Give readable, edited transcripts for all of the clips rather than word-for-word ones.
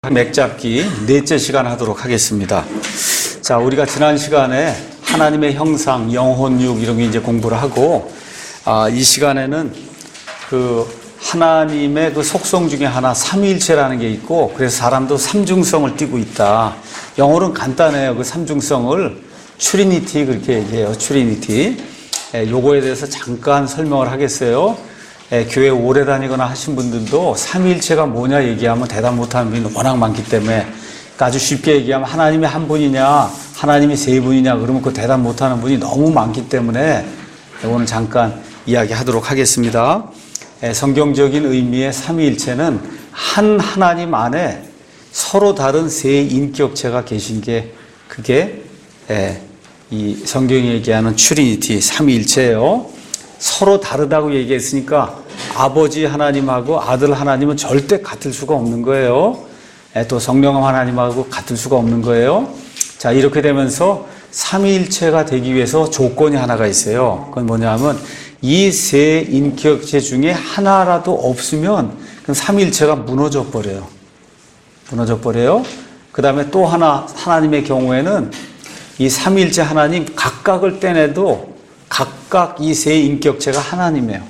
맥잡기 넷째 시간 하도록 하겠습니다. 자, 우리가 지난 시간에 하나님의 형상, 영혼육 이런 게 이제 공부를 하고, 이 시간에는 그 하나님의 그 속성 중에 하나 삼위일체라는 게 있고, 그래서 사람도 삼중성을 띠고 있다. 영어로는 간단해요. 그 삼중성을 트리니티 그렇게 얘기해요. 트리니티. 요거에 대해서 잠깐 설명을 하겠어요. 교회 오래 다니거나 하신 분들도 삼위일체가 뭐냐 얘기하면 대답 못하는 분이 워낙 많기 때문에, 그러니까 아주 쉽게 얘기하면 하나님이 한 분이냐 하나님이 세 분이냐 그러면 그 대답 못하는 분이 너무 많기 때문에 오늘 잠깐 이야기하도록 하겠습니다. 성경적인 의미의 삼위일체는 한 하나님 안에 서로 다른 세 인격체가 계신 게 그게 이 성경이 얘기하는 트리니티 삼위일체예요. 서로 다르다고 얘기했으니까 아버지 하나님하고 아들 하나님은 절대 같을 수가 없는 거예요. 또 성령 하나님하고 같을 수가 없는 거예요. 자, 이렇게 되면서 삼위일체가 되기 위해서 조건이 하나가 있어요. 그건 뭐냐면 이 세 인격체 중에 하나라도 없으면 그럼 삼위일체가 무너져 버려요. 무너져 버려요. 그 다음에 또 하나님의 경우에는 이 삼위일체 하나님 각각을 떼내도 각각 이 세 인격체가 하나님이에요.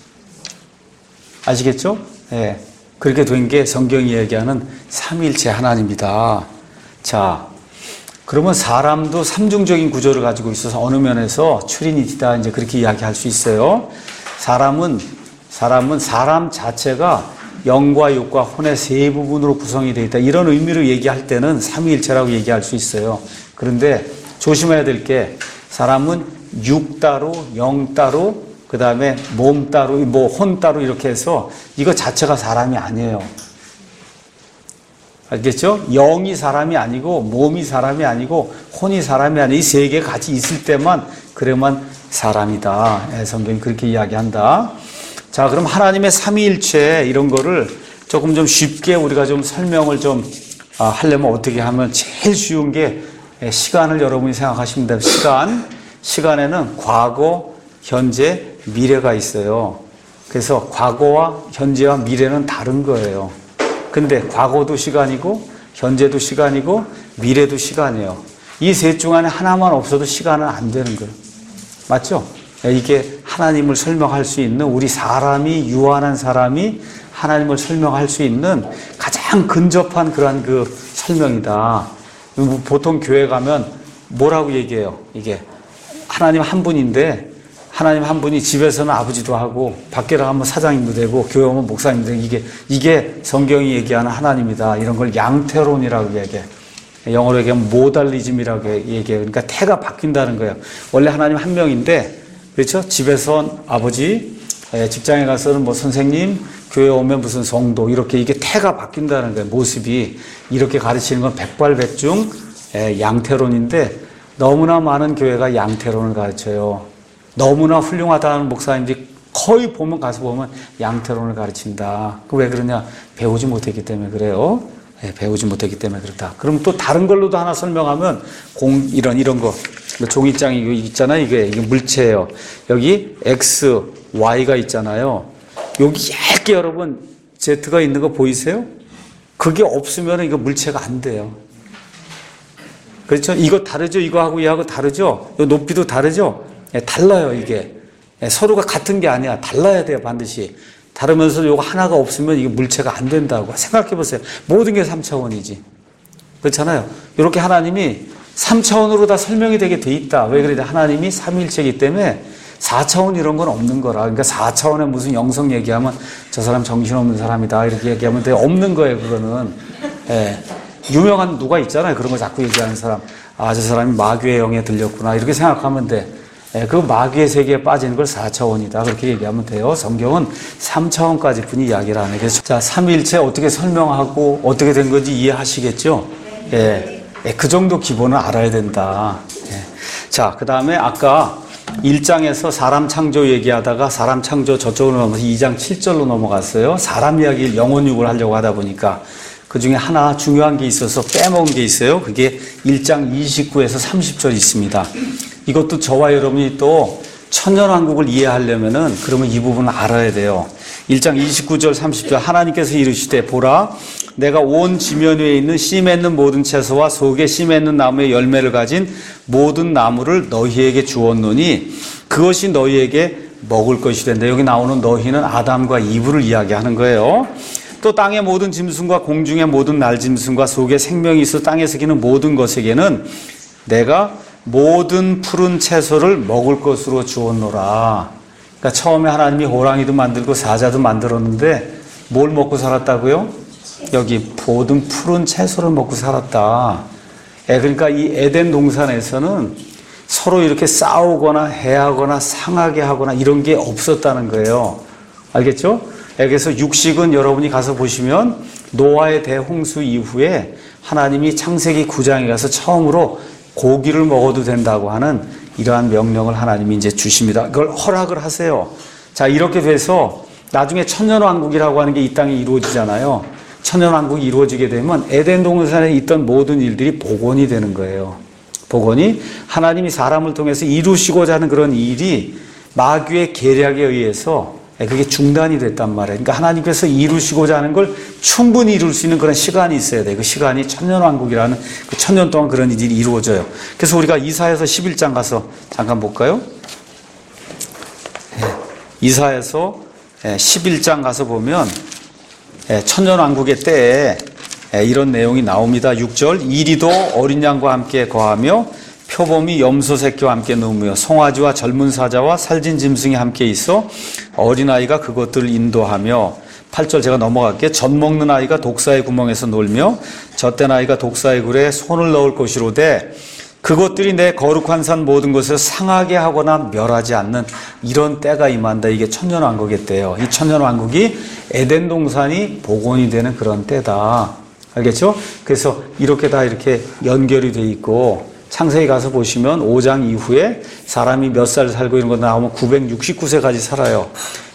아시겠죠? 예. 그렇게 된 게 성경이 얘기하는 삼위일체 하나님이다. 자, 그러면 사람도 삼중적인 구조를 가지고 있어서 어느 면에서 트리니티다 이제 그렇게 이야기할 수 있어요. 사람 자체가 영과 육과 혼의 세 부분으로 구성이 되어 있다. 이런 의미로 얘기할 때는 삼위일체라고 얘기할 수 있어요. 그런데 조심해야 될 게 사람은 육 따로, 영 따로, 그 다음에 몸 따로, 혼 따로 이렇게 해서 이거 자체가 사람이 아니에요. 알겠죠? 영이 사람이 아니고, 몸이 사람이 아니고, 혼이 사람이 아니고, 이 세 개가 같이 있을 때만, 그래만 사람이다. 성경이 그렇게 이야기한다. 자, 그럼 하나님의 삼위일체 이런 거를 조금 좀 쉽게 우리가 좀 설명을 좀 하려면 어떻게 하면 제일 쉬운 게 시간을 여러분이 생각하시면 돼요. 시간에는 과거, 현재, 미래가 있어요. 그래서 과거와 현재와 미래는 다른 거예요. 근데 과거도 시간이고 현재도 시간이고 미래도 시간이에요. 이 셋 중 안에 하나만 없어도 시간은 안 되는 거예요. 맞죠? 이게 하나님을 설명할 수 있는, 우리 사람이, 유한한 사람이 하나님을 설명할 수 있는 가장 근접한 그런 그 설명이다. 보통 교회 가면 뭐라고 얘기해요? 이게 하나님 한 분인데, 하나님 한 분이 집에서는 아버지도 하고 밖에 나가면 사장님도 되고 교회 오면 목사님도 되고, 이게 성경이 얘기하는 하나님이다. 이런 걸 양태론이라고 얘기해. 영어로 얘기하면 모달리즘이라고 얘기해요. 그러니까 태가 바뀐다는 거예요. 원래 하나님 한 명인데, 그렇죠? 집에선 아버지, 직장에 가서는 뭐 선생님, 교회 오면 무슨 성도, 이렇게 이게 태가 바뀐다는 거예요. 모습이. 이렇게 가르치는 건 백발백중 양태론인데, 너무나 많은 교회가 양태론을 가르쳐요. 너무나 훌륭하다는 목사님들이 거의 가서 보면 양태론을 가르친다. 왜 그러냐? 배우지 못했기 때문에 그래요. 배우지 못했기 때문에 그렇다. 그럼 또 다른 걸로도 하나 설명하면 이런 거. 종이장이 이거 있잖아요. 이게 물체예요. 여기 X, Y가 있잖아요. 여기 얇게 여러분 Z가 있는 거 보이세요? 그게 없으면 이거 물체가 안 돼요. 그렇죠? 이거 다르죠? 이거하고 얘하고 다르죠? 이 높이도 다르죠? 달라요, 이게. 서로가 같은 게 아니야. 달라야 돼요, 반드시. 다르면서 이거 하나가 없으면 이게 물체가 안 된다고. 생각해 보세요. 모든 게 3차원이지. 그렇잖아요. 이렇게 하나님이 3차원으로 다 설명이 되게 돼 있다. 왜 그래? 하나님이 삼위일체이기 때문에 4차원 이런 건 없는 거라. 그러니까 4차원에 무슨 영성 얘기하면 저 사람 정신없는 사람이다. 이렇게 얘기하면 돼. 없는 거예요, 그거는. 유명한 누가 있잖아요. 그런 거 자꾸 얘기하는 사람. 저 사람이 마귀의 영에 들렸구나. 이렇게 생각하면 돼. 그 마귀의 세계에 빠지는 걸 4차원이다. 그렇게 얘기하면 돼요. 성경은 3차원까지 뿐이 이야기를 안 해요. 그래서 자, 삼위일체 어떻게 설명하고 어떻게 된 건지 이해하시겠죠? 그 정도 기본은 알아야 된다. 자, 그 다음에 아까 1장에서 사람 창조 얘기하다가 사람 창조 저쪽으로 넘어서 2장 7절로 넘어갔어요. 사람 이야기를 영혼육을 하려고 하다 보니까 그 중에 하나 중요한 게 있어서 빼먹은 게 있어요. 그게 1장 29에서 30절 있습니다. 이것도 저와 여러분이 또 천년왕국을 이해하려면은 그러면 이 부분을 알아야 돼요. 1장 29절 30절 하나님께서 이르시되 보라 내가 온 지면 위에 있는 씨 맺는 모든 채소와 속에 씨 맺는 나무의 열매를 가진 모든 나무를 너희에게 주었노니 그것이 너희에게 먹을 것이 된다. 여기 나오는 너희는 아담과 이브를 이야기하는 거예요. 또 땅의 모든 짐승과 공중의 모든 날짐승과 속에 생명이 있어 땅에서 기는 모든 것에게는 내가 모든 푸른 채소를 먹을 것으로 주었노라. 그러니까 처음에 하나님이 호랑이도 만들고 사자도 만들었는데 뭘 먹고 살았다고요? 여기 모든 푸른 채소를 먹고 살았다. 그러니까 이 에덴 동산에서는 서로 이렇게 싸우거나 해하거나 상하게 하거나 이런 게 없었다는 거예요. 알겠죠? 그래서 육식은 여러분이 가서 보시면 노아의 대홍수 이후에 하나님이 창세기 9장에 가서 처음으로 고기를 먹어도 된다고 하는 이러한 명령을 하나님이 이제 주십니다. 그걸 허락을 하세요. 자, 이렇게 돼서 나중에 천년왕국이라고 하는 게 이 땅에 이루어지잖아요. 천년왕국이 이루어지게 되면 에덴 동산에 있던 모든 일들이 복원이 되는 거예요. 복원이 하나님이 사람을 통해서 이루시고자 하는 그런 일이 마귀의 계략에 의해서 그게 중단이 됐단 말이에요. 그러니까 하나님께서 이루시고자 하는 걸 충분히 이룰 수 있는 그런 시간이 있어야 돼요. 그 시간이 천년왕국이라는 그 천년 동안 그런 일이 이루어져요. 그래서 우리가 이사야서 11장 가서 잠깐 볼까요? 이사야서 11장 가서 보면 천년왕국의 때에 이런 내용이 나옵니다. 6절 이리도 어린 양과 함께 거하며 표범이 염소 새끼와 함께 누우며 송아지와 젊은 사자와 살진 짐승이 함께 있어 어린아이가 그것들을 인도하며 8절 제가 넘어갈게요. 젖 먹는 아이가 독사의 구멍에서 놀며 젖된 아이가 독사의 굴에 손을 넣을 것이로되 그것들이 내 거룩한 산 모든 곳에서 상하게 하거나 멸하지 않는 이런 때가 임한다. 이게 천년왕국의 때예요. 이 천년왕국이 에덴 동산이 복원이 되는 그런 때다. 알겠죠? 그래서 이렇게 다 이렇게 연결이 돼 있고 창세기 가서 보시면 5장 이후에 사람이 몇 살 살고 이런 거 나오면 969세까지 살아요.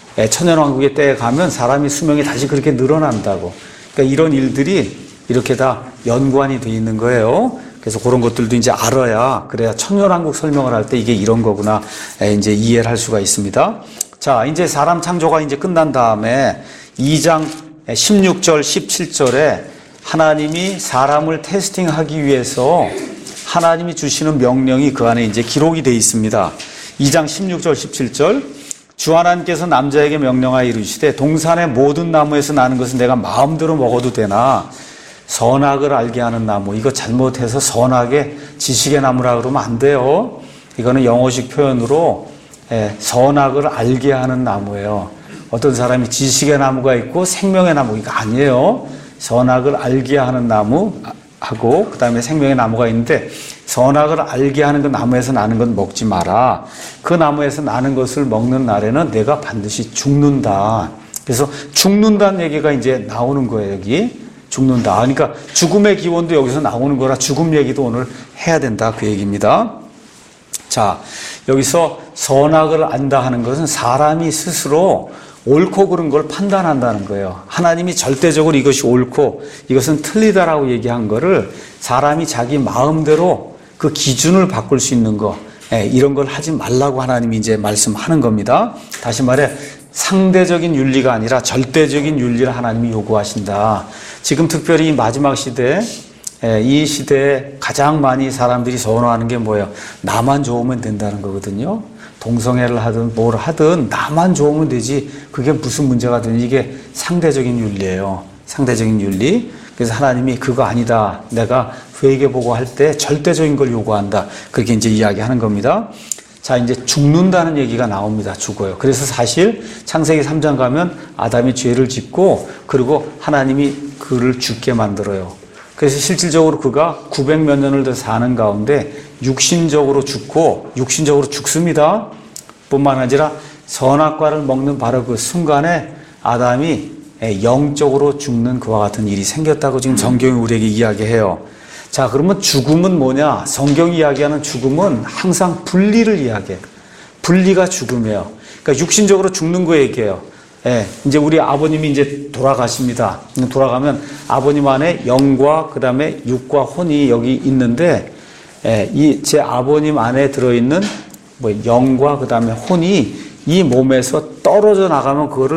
천년왕국의 때에 가면 사람이 수명이 다시 그렇게 늘어난다고. 그러니까 이런 일들이 이렇게 다 연관이 돼 있는 거예요. 그래서 그런 것들도 이제 알아야 그래야 천년왕국 설명을 할 때 이게 이런 거구나 이제 이해를 할 수가 있습니다. 자, 이제 사람 창조가 이제 끝난 다음에 2장 16절 17절에 하나님이 사람을 테스팅하기 위해서 하나님이 주시는 명령이 그 안에 이제 기록이 되어 있습니다. 2장 16절 17절 주 하나님께서 남자에게 명령하여 이르시되 동산의 모든 나무에서 나는 것은 내가 마음대로 먹어도 되나 선악을 알게 하는 나무 이거 잘못해서 선악의 지식의 나무라 그러면 안 돼요. 이거는 영어식 표현으로 선악을 알게 하는 나무예요. 어떤 사람이 지식의 나무가 있고 생명의 나무 이거 아니에요. 선악을 알게 하는 나무 하고 그 다음에 생명의 나무가 있는데 선악을 알게 하는 그 나무에서 나는 건 먹지 마라. 그 나무에서 나는 것을 먹는 날에는 내가 반드시 죽는다. 그래서 죽는다는 얘기가 이제 나오는 거예요. 여기 죽는다. 그러니까 죽음의 기원도 여기서 나오는 거라 죽음 얘기도 오늘 해야 된다. 그 얘기입니다. 자, 여기서 선악을 안다 하는 것은 사람이 스스로 옳고 그른 걸 판단한다는 거예요. 하나님이 절대적으로 이것이 옳고 이것은 틀리다라고 얘기한 거를 사람이 자기 마음대로 그 기준을 바꿀 수 있는 거 이런 걸 하지 말라고 하나님이 이제 말씀하는 겁니다. 다시 말해 상대적인 윤리가 아니라 절대적인 윤리를 하나님이 요구하신다. 지금 특별히 이 마지막 시대에 이 시대에 가장 많이 사람들이 선호하는 게 뭐예요? 나만 좋으면 된다는 거거든요. 동성애를 하든 뭘 하든 나만 좋으면 되지 그게 무슨 문제가 되니 이게 상대적인 윤리예요. 상대적인 윤리. 그래서 하나님이 그거 아니다. 내가 회개보고 할 때 절대적인 걸 요구한다. 그렇게 이제 이야기하는 겁니다. 자, 이제 죽는다는 얘기가 나옵니다. 죽어요. 그래서 사실 창세기 3장 가면 아담이 죄를 짓고 그리고 하나님이 그를 죽게 만들어요. 그래서 실질적으로 그가 900몇 년을 더 사는 가운데 육신적으로 죽고 육신적으로 죽습니다. 뿐만 아니라 선악과를 먹는 바로 그 순간에 아담이 영적으로 죽는 그와 같은 일이 생겼다고 지금 성경이 우리에게 이야기해요. 자, 그러면 죽음은 뭐냐? 성경이 이야기하는 죽음은 항상 분리를 이야기해요. 분리가 죽음이에요. 그러니까 육신적으로 죽는 거 얘기해요. 이제 우리 아버님이 이제 돌아가십니다. 돌아가면 아버님 안에 영과 그 다음에 육과 혼이 여기 있는데, 이 제 아버님 안에 들어있는 뭐 영과 그 다음에 혼이 이 몸에서 떨어져 나가면 그거를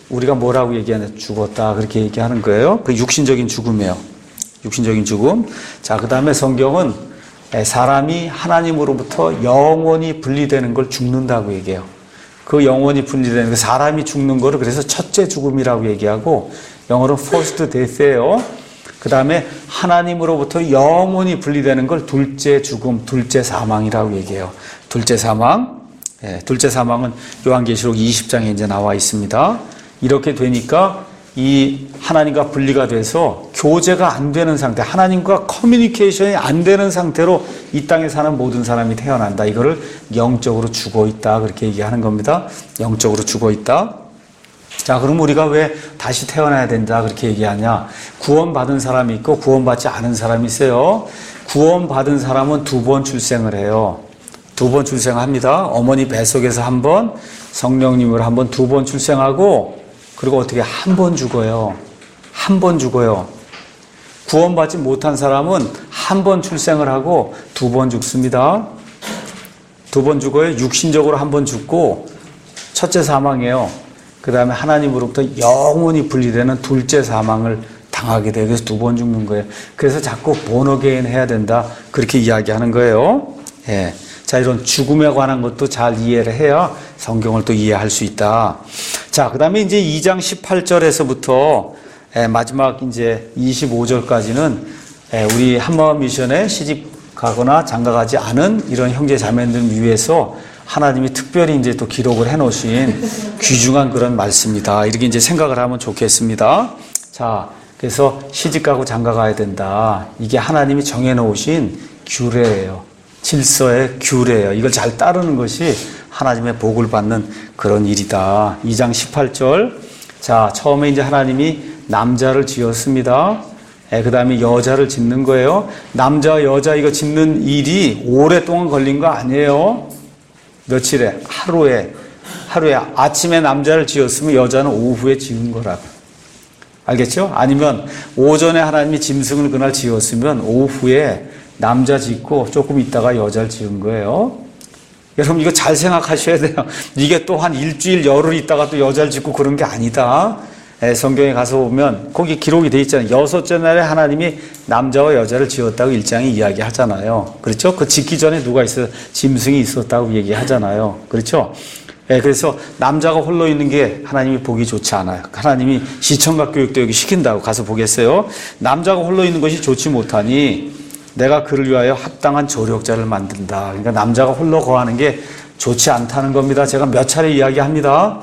우리가 뭐라고 얘기하냐? 죽었다. 그렇게 얘기하는 거예요. 그 육신적인 죽음이에요. 육신적인 죽음. 자, 그 다음에 성경은 사람이 하나님으로부터 영원히 분리되는 걸 죽는다고 얘기해요. 그 영원히 분리되는 그 사람이 죽는 거를 그래서 첫째 죽음이라고 얘기하고 영어로 first death예요. 그 다음에 하나님으로부터 영원히 분리되는 걸 둘째 죽음, 둘째 사망이라고 얘기해요. 둘째 사망. 둘째 사망은 요한계시록 20장에 이제 나와 있습니다. 이렇게 되니까 이 하나님과 분리가 돼서 교제가 안 되는 상태, 하나님과 커뮤니케이션이 안 되는 상태로 이 땅에 사는 모든 사람이 태어난다. 이거를 영적으로 죽어 있다. 그렇게 얘기하는 겁니다. 영적으로 죽어 있다. 자, 그럼 우리가 왜 다시 태어나야 된다. 그렇게 얘기하냐. 구원받은 사람이 있고 구원받지 않은 사람이 있어요. 구원받은 사람은 2번 출생을 해요. 2번 출생합니다. 어머니 뱃속에서 1번, 성령님으로 1번, 2번 출생하고 그리고 어떻게 1번 죽어요. 1번 죽어요. 구원받지 못한 사람은 1번 출생을 하고 2번 죽습니다. 2번 죽어요. 육신적으로 1번 죽고 첫째 사망이에요. 그 다음에 하나님으로부터 영원히 분리되는 둘째 사망을 당하게 돼요. 그래서 2번 죽는 거예요. 그래서 자꾸 본어게인 해야 된다. 그렇게 이야기하는 거예요. 예. 자, 이런 죽음에 관한 것도 잘 이해를 해야 성경을 또 이해할 수 있다. 자, 그 다음에 이제 2장 18절에서부터 마지막 이제 25절까지는 우리 한마음 미션에 시집 가거나 장가 가지 않은 이런 형제 자매들 위해서 하나님이 특별히 이제 또 기록을 해 놓으신 귀중한 그런 말씀이다. 이렇게 이제 생각을 하면 좋겠습니다. 자, 그래서 시집 가고 장가 가야 된다. 이게 하나님이 정해 놓으신 규례예요. 질서의 규례예요. 이걸 잘 따르는 것이 하나님의 복을 받는 그런 일이다. 2장 18절. 자, 처음에 이제 하나님이 남자를 지었습니다. 그 다음에 여자를 짓는 거예요. 남자, 여자 이거 짓는 일이 오랫동안 걸린 거 아니에요. 며칠에? 하루에 아침에 남자를 지었으면 여자는 오후에 지은 거라고. 알겠죠? 아니면 오전에 하나님이 짐승을 그날 지었으면 오후에 남자 짓고 조금 있다가 여자를 지은 거예요. 여러분 이거 잘 생각하셔야 돼요. 이게 또 한 일주일 열흘 있다가 또 여자를 짓고 그런 게 아니다. 성경에 가서 보면 거기 기록이 돼 있잖아요. 6째 날에 하나님이 남자와 여자를 지었다고 1장에 이야기하잖아요. 그렇죠? 그 짓기 전에 누가 있어요? 짐승이 있었다고 얘기하잖아요. 그렇죠? 그래서 남자가 홀로 있는 게 하나님이 보기 좋지 않아요. 하나님이 시청각 교육도 여기 시킨다고 가서 보겠어요. 남자가 홀로 있는 것이 좋지 못하니 내가 그를 위하여 합당한 조력자를 만든다. 그러니까 남자가 홀로 거하는 게 좋지 않다는 겁니다. 제가 몇 차례 이야기합니다.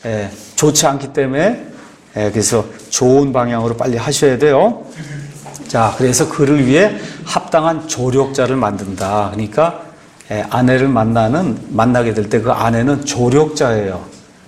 좋지 않기 때문에 그래서 좋은 방향으로 빨리 하셔야 돼요. 자, 그래서 그를 위해 합당한 조력자를 만든다. 그러니까 아내를 만나게 될 때 그 아내는 조력자예요.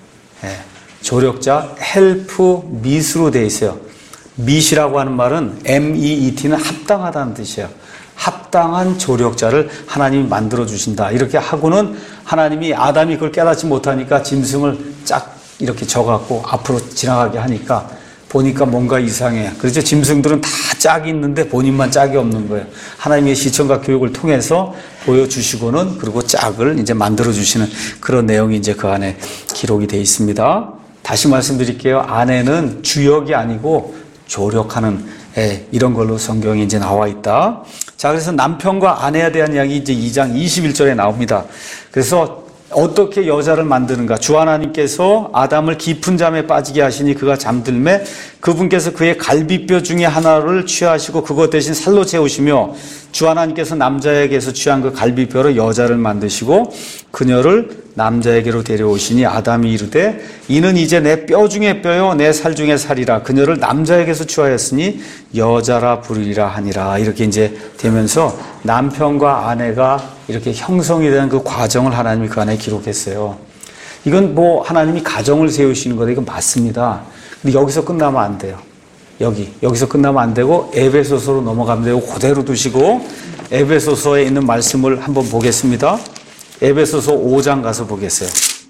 조력자, help meet으로 돼 있어요. meet이라고 하는 말은 meet는 합당하다는 뜻이에요. 합당한 조력자를 하나님이 만들어 주신다. 이렇게 하고는 하나님이 아담이 그걸 깨닫지 못하니까 짐승을 쫙 이렇게 져갖고 앞으로 지나가게 하니까 보니까 뭔가 이상해. 그렇죠? 짐승들은 다 짝이 있는데 본인만 짝이 없는 거예요. 하나님의 시청각 교육을 통해서 보여주시고는 그리고 짝을 이제 만들어 주시는 그런 내용이 이제 그 안에 기록이 되어 있습니다. 다시 말씀드릴게요. 아내는 주역이 아니고 조력하는 이런 걸로 성경에 이제 나와 있다. 자, 그래서 남편과 아내에 대한 이야기 이제 2장 21절에 나옵니다. 그래서 어떻게 여자를 만드는가? 주 하나님께서 아담을 깊은 잠에 빠지게 하시니 그가 잠들매 그분께서 그의 갈비뼈 중에 하나를 취하시고 그것 대신 살로 채우시며 주 하나님께서 남자에게서 취한 그 갈비뼈로 여자를 만드시고 그녀를 남자에게로 데려오시니 아담이 이르되 이는 이제 내 뼈 중에 뼈요 내 살 중에 살이라 그녀를 남자에게서 취하였으니 여자라 부르리라 하니라. 이렇게 이제 되면서 남편과 아내가 이렇게 형성이 되는 그 과정을 하나님이 그 안에 기록했어요. 이건 뭐 하나님이 가정을 세우시는 거다. 이건 맞습니다. 근데 여기서 끝나면 안 돼요. 여기서 끝나면 안 되고 에베소서로 넘어가면 되고 그대로 두시고 에베소서에 있는 말씀을 한번 보겠습니다. 에베소서 5장 가서 보겠어요.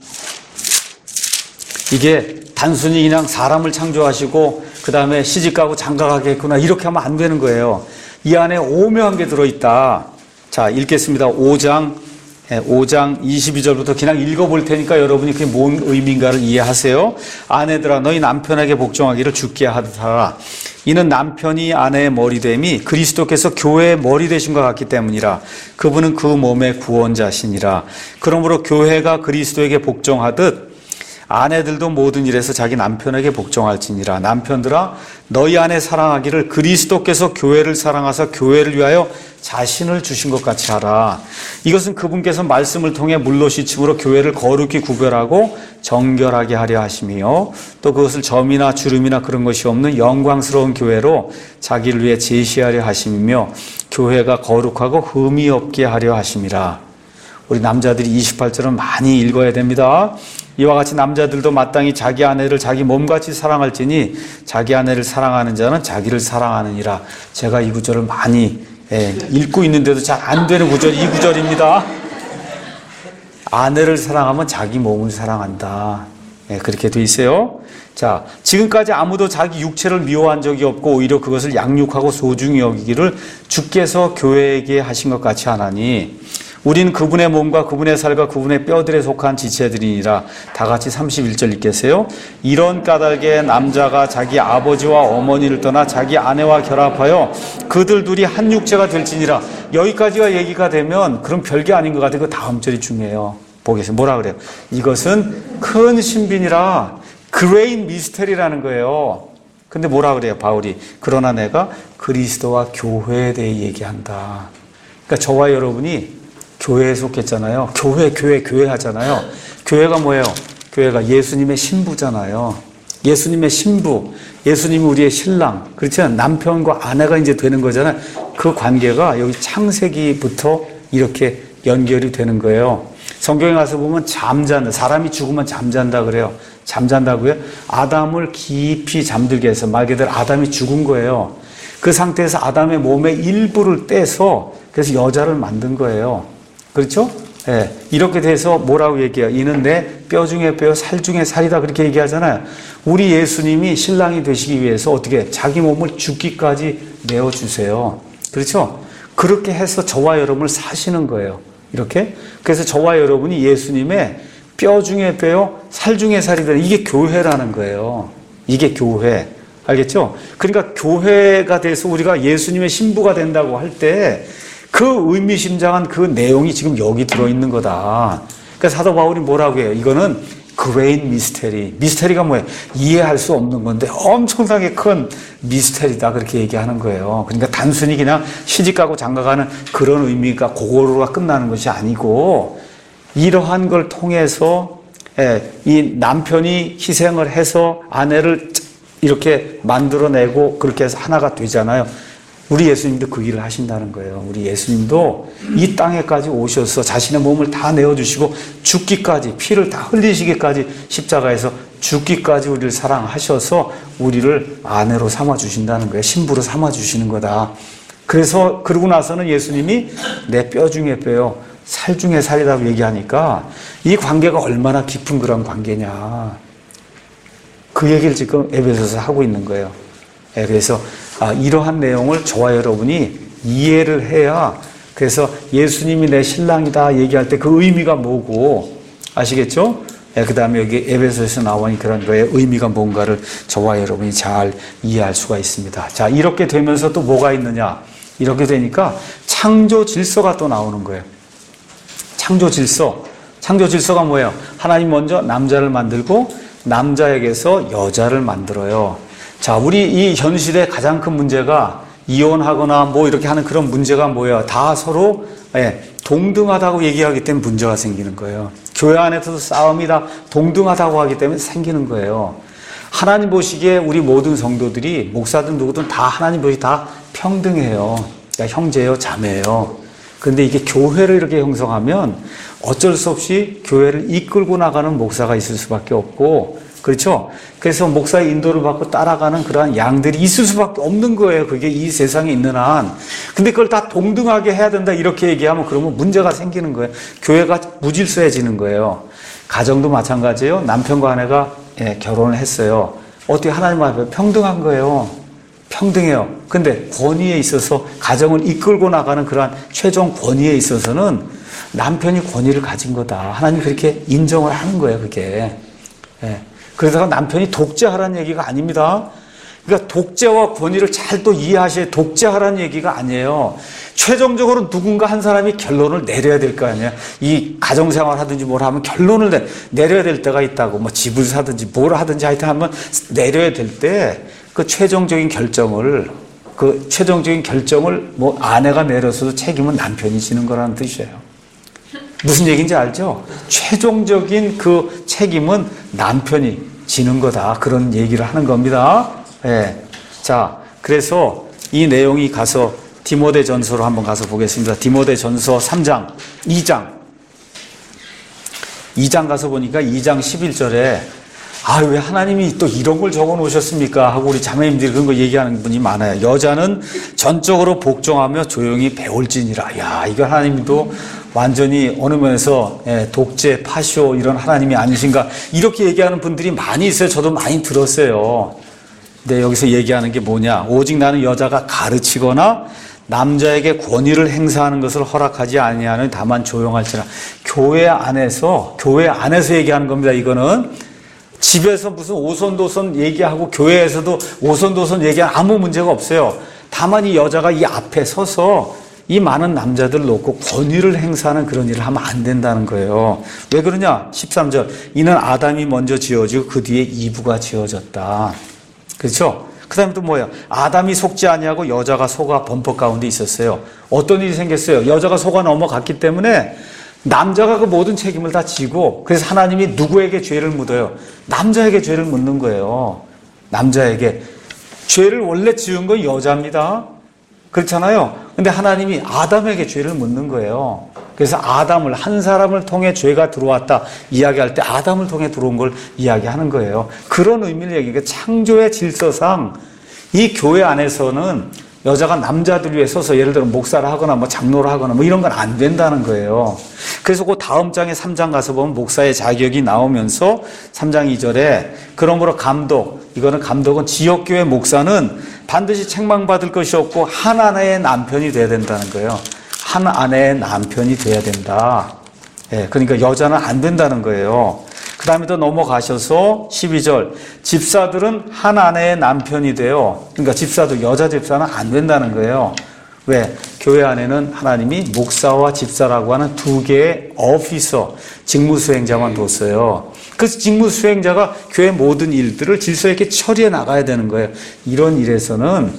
이게 단순히 그냥 사람을 창조하시고 그 다음에 시집가고 장가가게 했구나 이렇게 하면 안 되는 거예요. 이 안에 오묘한 게 들어있다. 자, 읽겠습니다. 5장 5장 22절부터 그냥 읽어볼 테니까 여러분이 그게 뭔 의미인가를 이해하세요. 아내들아 너희 남편에게 복종하기를 주께 하라. 이는 남편이 아내의 머리됨이 그리스도께서 교회의 머리 되심과 같기 때문이라. 그분은 그 몸의 구원자시니라. 그러므로 교회가 그리스도에게 복종하듯 아내들도 모든 일에서 자기 남편에게 복종할지니라. 남편들아 너희 아내 사랑하기를 그리스도께서 교회를 사랑하사 교회를 위하여 자신을 주신 것 같이 하라. 이것은 그분께서 말씀을 통해 물로 씻음으로 교회를 거룩히 구별하고 정결하게 하려 하심이요 또 그것을 점이나 주름이나 그런 것이 없는 영광스러운 교회로 자기를 위해 제시하려 하심이며 교회가 거룩하고 흠이 없게 하려 하심이라. 우리 남자들이 28절은 많이 읽어야 됩니다. 이와 같이 남자들도 마땅히 자기 아내를 자기 몸같이 사랑할지니 자기 아내를 사랑하는 자는 자기를 사랑하느니라. 제가 이 구절을 많이 읽고 있는데도 잘 안 되는 구절이 이 구절입니다. 아내를 사랑하면 자기 몸을 사랑한다. 그렇게 돼 있어요. 자, 지금까지 아무도 자기 육체를 미워한 적이 없고 오히려 그것을 양육하고 소중히 여기기를 주께서 교회에게 하신 것 같이 하나니 우리는 그분의 몸과 그분의 살과 그분의 뼈들에 속한 지체들이니라. 다 같이 31절 읽겠어요? 이런 까닭에 남자가 자기 아버지와 어머니를 떠나 자기 아내와 결합하여 그들 둘이 한 육체가 될지니라. 여기까지가 얘기가 되면 그럼 별게 아닌 것 같아요. 그 다음 절이 중요해요. 보겠어요. 뭐라 그래요? 이것은 큰 신비니라. 그레인 미스터리라는 거예요. 근데 뭐라 그래요? 바울이. 그러나 내가 그리스도와 교회에 대해 얘기한다. 그러니까 저와 여러분이 교회에 속했잖아요. 교회 하잖아요. 교회가 뭐예요? 교회가 예수님의 신부잖아요. 예수님의 신부, 예수님이 우리의 신랑. 그렇죠? 남편과 아내가 이제 되는 거잖아요. 그 관계가 여기 창세기부터 이렇게 연결이 되는 거예요. 성경에 가서 보면 잠자는, 사람이 죽으면 잠잔다 그래요. 잠잔다고요? 아담을 깊이 잠들게 해서 말 그대로 아담이 죽은 거예요. 그 상태에서 아담의 몸의 일부를 떼서 그래서 여자를 만든 거예요. 그렇죠? 예. 이렇게 돼서 뭐라고 얘기해요? 이는 내 뼈 중에 뼈, 살 중에 살이다. 그렇게 얘기하잖아요. 우리 예수님이 신랑이 되시기 위해서 어떻게 자기 몸을 죽기까지 내어주세요. 그렇죠? 그렇게 해서 저와 여러분을 사시는 거예요. 이렇게. 그래서 저와 여러분이 예수님의 뼈 중에 뼈요, 살 중에 살이다. 이게 교회라는 거예요. 이게 교회. 알겠죠? 그러니까 교회가 돼서 우리가 예수님의 신부가 된다고 할 때 그 의미심장한 그 내용이 지금 여기 들어있는 거다. 그러니까 사도 바울이 뭐라고 해요? 이거는 그레인 미스테리. 미스테리가 뭐예요? 이해할 수 없는 건데 엄청나게 큰 미스테리다. 그렇게 얘기하는 거예요. 그러니까 단순히 그냥 시집가고 장가가는 그런 의미가 그거로가 끝나는 것이 아니고 이러한 걸 통해서 이 남편이 희생을 해서 아내를 이렇게 만들어내고 그렇게 해서 하나가 되잖아요. 우리 예수님도 그 일을 하신다는 거예요. 우리 예수님도 이 땅에까지 오셔서 자신의 몸을 다 내어주시고 죽기까지, 피를 다 흘리시기까지 십자가에서 죽기까지 우리를 사랑하셔서 우리를 아내로 삼아주신다는 거예요. 신부로 삼아주시는 거다. 그래서 그러고 나서는 예수님이 내 뼈 중에 뼈요, 살 중에 살이라고 얘기하니까 이 관계가 얼마나 깊은 그런 관계냐. 그 얘기를 지금 에베소서에서 하고 있는 거예요. 그래서 이러한 내용을 저와 여러분이 이해를 해야 그래서 예수님이 내 신랑이다 얘기할 때 그 의미가 뭐고 아시겠죠? 그 다음에 여기 에베소에서 나오는 그런 거의 의미가 뭔가를 저와 여러분이 잘 이해할 수가 있습니다. 자, 이렇게 되면서 또 뭐가 있느냐? 이렇게 되니까 창조 질서가 또 나오는 거예요. 창조 질서. 창조 질서가 뭐예요? 하나님 먼저 남자를 만들고 남자에게서 여자를 만들어요. 자, 우리 이 현실의 가장 큰 문제가 이혼하거나 뭐 이렇게 하는 그런 문제가 뭐예요? 다 서로 동등하다고 얘기하기 때문에 문제가 생기는 거예요. 교회 안에서도 싸움이 다 동등하다고 하기 때문에 생기는 거예요. 하나님 보시기에 우리 모든 성도들이 목사든 누구든 다 하나님 보시기에 다 평등해요. 그러니까 형제예요, 자매예요. 그런데 이게 교회를 이렇게 형성하면 어쩔 수 없이 교회를 이끌고 나가는 목사가 있을 수밖에 없고 그렇죠? 그래서 목사의 인도를 받고 따라가는 그러한 양들이 있을 수밖에 없는 거예요. 그게 이 세상에 있는 한. 근데 그걸 다 동등하게 해야 된다 이렇게 얘기하면 그러면 문제가 생기는 거예요. 교회가 무질서해지는 거예요. 가정도 마찬가지예요. 남편과 아내가 결혼을 했어요. 어떻게 하나님 앞에 평등한 거예요. 평등해요. 근데 권위에 있어서 가정을 이끌고 나가는 그러한 최종 권위에 있어서는 남편이 권위를 가진 거다. 하나님이 그렇게 인정을 하는 거예요, 그게. 예. 그러다가 남편이 독재하라는 얘기가 아닙니다. 그러니까 독재와 권위를 잘 또 이해하셔야 독재하라는 얘기가 아니에요. 최종적으로 누군가 한 사람이 결론을 내려야 될 거 아니에요. 이 가정생활 하든지 뭘 하면 결론을 내려야 될 때가 있다고. 뭐 집을 사든지 뭘 하든지 하여튼 한번 내려야 될 때 그 최종적인 결정을 뭐 아내가 내려서도 책임은 남편이 지는 거라는 뜻이에요. 무슨 얘기인지 알죠? 최종적인 그 책임은 남편이 지는 거다. 그런 얘기를 하는 겁니다. 예. 자, 그래서 이 내용이 가서 디모데전서로 한번 가서 보겠습니다. 디모데전서 3장, 2장 가서 보니까 2장 11절에 왜 하나님이 또 이런 걸 적어 놓으셨습니까? 하고 우리 자매님들이 그런 거 얘기하는 분이 많아요. 여자는 전적으로 복종하며 조용히 배울지니라. 야, 이거 하나님도 완전히 어느 면에서 독재, 파쇼 이런 하나님이 아니신가 이렇게 얘기하는 분들이 많이 있어요. 저도 많이 들었어요. 근데 여기서 얘기하는 게 뭐냐? 오직 나는 여자가 가르치거나 남자에게 권위를 행사하는 것을 허락하지 아니하는 다만 조용할지라. 교회 안에서 얘기하는 겁니다. 이거는 집에서 무슨 오손도손 얘기하고 교회에서도 오손도손 얘기하면 아무 문제가 없어요. 다만 이 여자가 이 앞에 서서 이 많은 남자들을 놓고 권위를 행사하는 그런 일을 하면 안 된다는 거예요. 왜 그러냐? 13절. 이는 아담이 먼저 지어지고 그 뒤에 이브가 지어졌다. 그렇죠? 그 다음에 또 뭐예요? 아담이 속지 아니하고 여자가 속아 범법 가운데 있었어요. 어떤 일이 생겼어요? 여자가 속아 넘어갔기 때문에 남자가 그 모든 책임을 다 지고, 그래서 하나님이 누구에게 죄를 묻어요? 남자에게 죄를 묻는 거예요. 남자에게. 죄를 원래 지은 건 여자입니다. 그렇잖아요. 근데 하나님이 아담에게 죄를 묻는 거예요. 그래서 아담을, 한 사람을 통해 죄가 들어왔다 이야기할 때 아담을 통해 들어온 걸 이야기하는 거예요. 그런 의미를 얘기해요. 창조의 질서상 이 교회 안에서는 여자가 남자들 위해 서서 예를 들어 목사를 하거나 뭐 장로를 하거나 뭐 이런 건 안 된다는 거예요. 그래서 그 다음 장에 3장 가서 보면 목사의 자격이 나오면서 3장 2절에 그러므로 감독은 지역교회 목사는 반드시 책망받을 것이 없고 한 아내의 남편이 돼야 된다는 거예요. 한 아내의 남편이 돼야 된다. 예, 그러니까 여자는 안 된다는 거예요. 그 다음에 또 넘어가셔서 12절. 집사들은 한 아내의 남편이 돼요. 그러니까 여자 집사는 안 된다는 거예요. 왜? 교회 안에는 하나님이 목사와 집사라고 하는 두 개의 오피서, 직무수행자만 뒀어요. 그래서 직무수행자가 교회 모든 일들을 질서 있게 처리해 나가야 되는 거예요. 그런 일에서는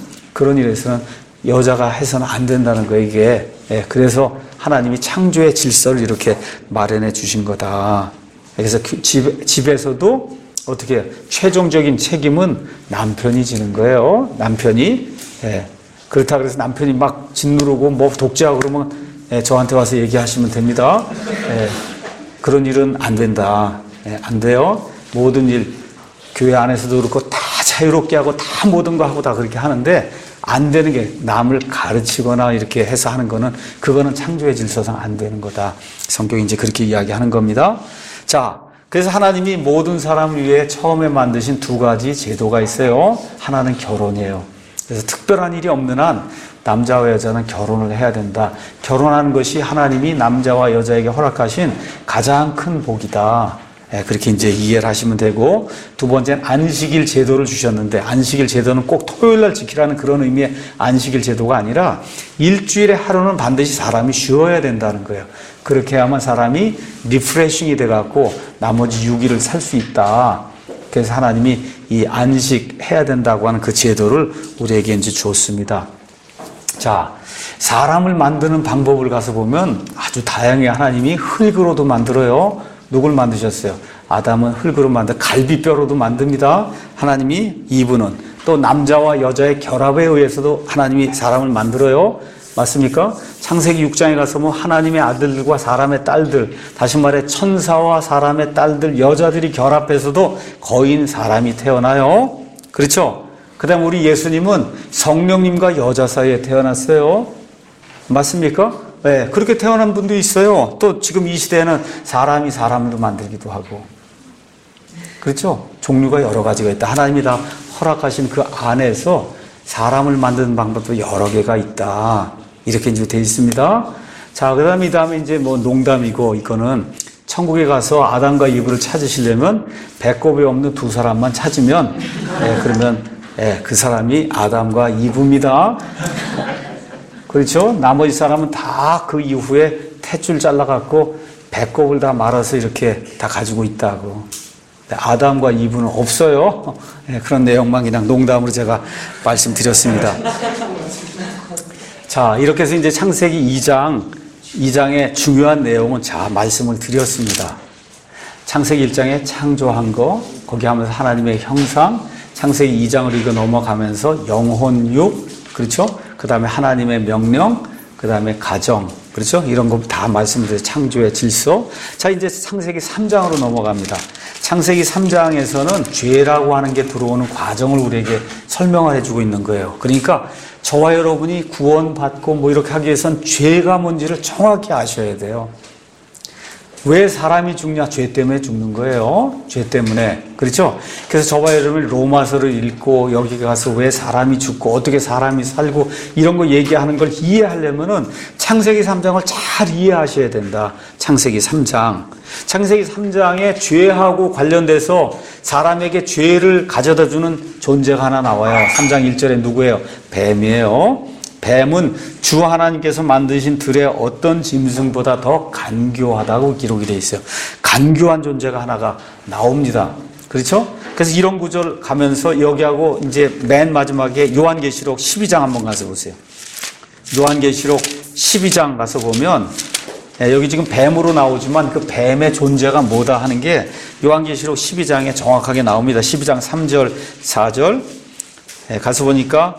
여자가 해서는 안 된다는 거예요, 이게. 예, 그래서 하나님이 창조의 질서를 이렇게 마련해 주신 거다. 그래서 집에서도 어떻게 해요? 최종적인 책임은 남편이 지는 거예요. 남편이. 예. 그렇다 그래서 남편이 막 짓누르고 뭐 독재하고 그러면 저한테 와서 얘기하시면 됩니다. 예. 그런 일은 안 된다. 예. 안 돼요. 모든 일 교회 안에서도 그렇고 다 자유롭게 하고 다 모든 거 하고 다 그렇게 하는데 안 되는 게 남을 가르치거나 이렇게 해서 하는 거는 그거는 창조의 질서상 안 되는 거다. 성경이 이제 그렇게 이야기하는 겁니다. 자, 그래서 하나님이 모든 사람을 위해 처음에 만드신 두 가지 제도가 있어요. 하나는 결혼이에요. 그래서 특별한 일이 없는 한 남자와 여자는 결혼을 해야 된다. 결혼하는 것이 하나님이 남자와 여자에게 허락하신 가장 큰 복이다. 그렇게 이제 이해를 하시면 되고, 두 번째는 안식일 제도를 주셨는데, 안식일 제도는 꼭 토요일 날 지키라는 그런 의미의 안식일 제도가 아니라 일주일에 하루는 반드시 사람이 쉬어야 된다는 거예요. 그렇게 해야만 사람이 리프레싱이 돼갖고 나머지 6일을 살 수 있다. 그래서 하나님이 이 안식해야 된다고 하는 그 제도를 우리에게 이제 주었습니다. 자, 사람을 만드는 방법을 가서 보면 아주 다양해요. 하나님이 흙으로도 만들어요. 누굴 만드셨어요? 아담은 흙으로 갈비뼈로도 만듭니다. 하나님이 이브는 또 남자와 여자의 결합에 의해서도 하나님이 사람을 만들어요. 맞습니까? 창세기 6장에 가서 뭐 하나님의 아들들과 사람의 딸들, 다시 말해 천사와 사람의 딸들, 여자들이 결합해서도 거인 사람이 태어나요. 그렇죠? 그 다음 우리 예수님은 성령님과 여자 사이에 태어났어요. 맞습니까? 네, 그렇게 태어난 분도 있어요. 또 지금 이 시대에는 사람이 사람을 만들기도 하고. 그렇죠? 종류가 여러 가지가 있다. 하나님이 다 허락하신 그 안에서 사람을 만드는 방법도 여러 개가 있다. 이렇게 이제 되어 있습니다. 자, 자, 이 다음에 이제 뭐 농담이고, 이거는 천국에 가서 아담과 이브를 찾으시려면 배꼽이 없는 두 사람만 찾으면, 그러면, 그 사람이 아담과 이브입니다. 그렇죠? 나머지 사람은 다 그 이후에 탯줄 잘라갖고 배꼽을 다 말아서 이렇게 다 가지고 있다고. 아담과 이브는 없어요. 그런 내용만 그냥 농담으로 제가 말씀드렸습니다. 자, 이렇게 해서 이제 창세기 2장의 중요한 내용은 자, 말씀을 드렸습니다. 창세기 1장에 창조한 거, 거기 하면서 하나님의 형상, 창세기 2장을 읽어 넘어가면서 영혼육, 그렇죠? 그 다음에 하나님의 명령, 그 다음에 가정, 그렇죠? 이런 거 다 말씀드려요. 창조의 질서. 자, 이제 창세기 3장으로 넘어갑니다. 창세기 3장에서는 죄라고 하는 게 들어오는 과정을 우리에게 설명을 해주고 있는 거예요. 그러니까 저와 여러분이 구원받고 뭐 이렇게 하기 위해선 죄가 뭔지를 정확히 아셔야 돼요. 왜 사람이 죽냐? 죄 때문에 죽는 거예요. 죄 때문에. 그렇죠? 그래서 저와 여러분이 로마서를 읽고 여기 가서 왜 사람이 죽고 어떻게 사람이 살고 이런 거 얘기하는 걸 이해하려면은 창세기 3장을 잘 이해하셔야 된다. 창세기 3장. 창세기 3장에 죄하고 관련돼서 사람에게 죄를 가져다 주는 존재가 하나 나와요. 3장 1절에 누구예요? 뱀이에요. 뱀은 주 하나님께서 만드신 들의 어떤 짐승보다 더 간교하다고 기록이 되어 있어요. 간교한 존재가 하나가 나옵니다. 그렇죠? 그래서 이런 구절 가면서 여기하고 이제 맨 마지막에 요한계시록 12장 한번 가서 보세요. 요한계시록 12장 가서 보면 여기 지금 뱀으로 나오지만 그 뱀의 존재가 뭐다 하는 게 요한계시록 12장에 정확하게 나옵니다. 12장 3절, 4절 가서 보니까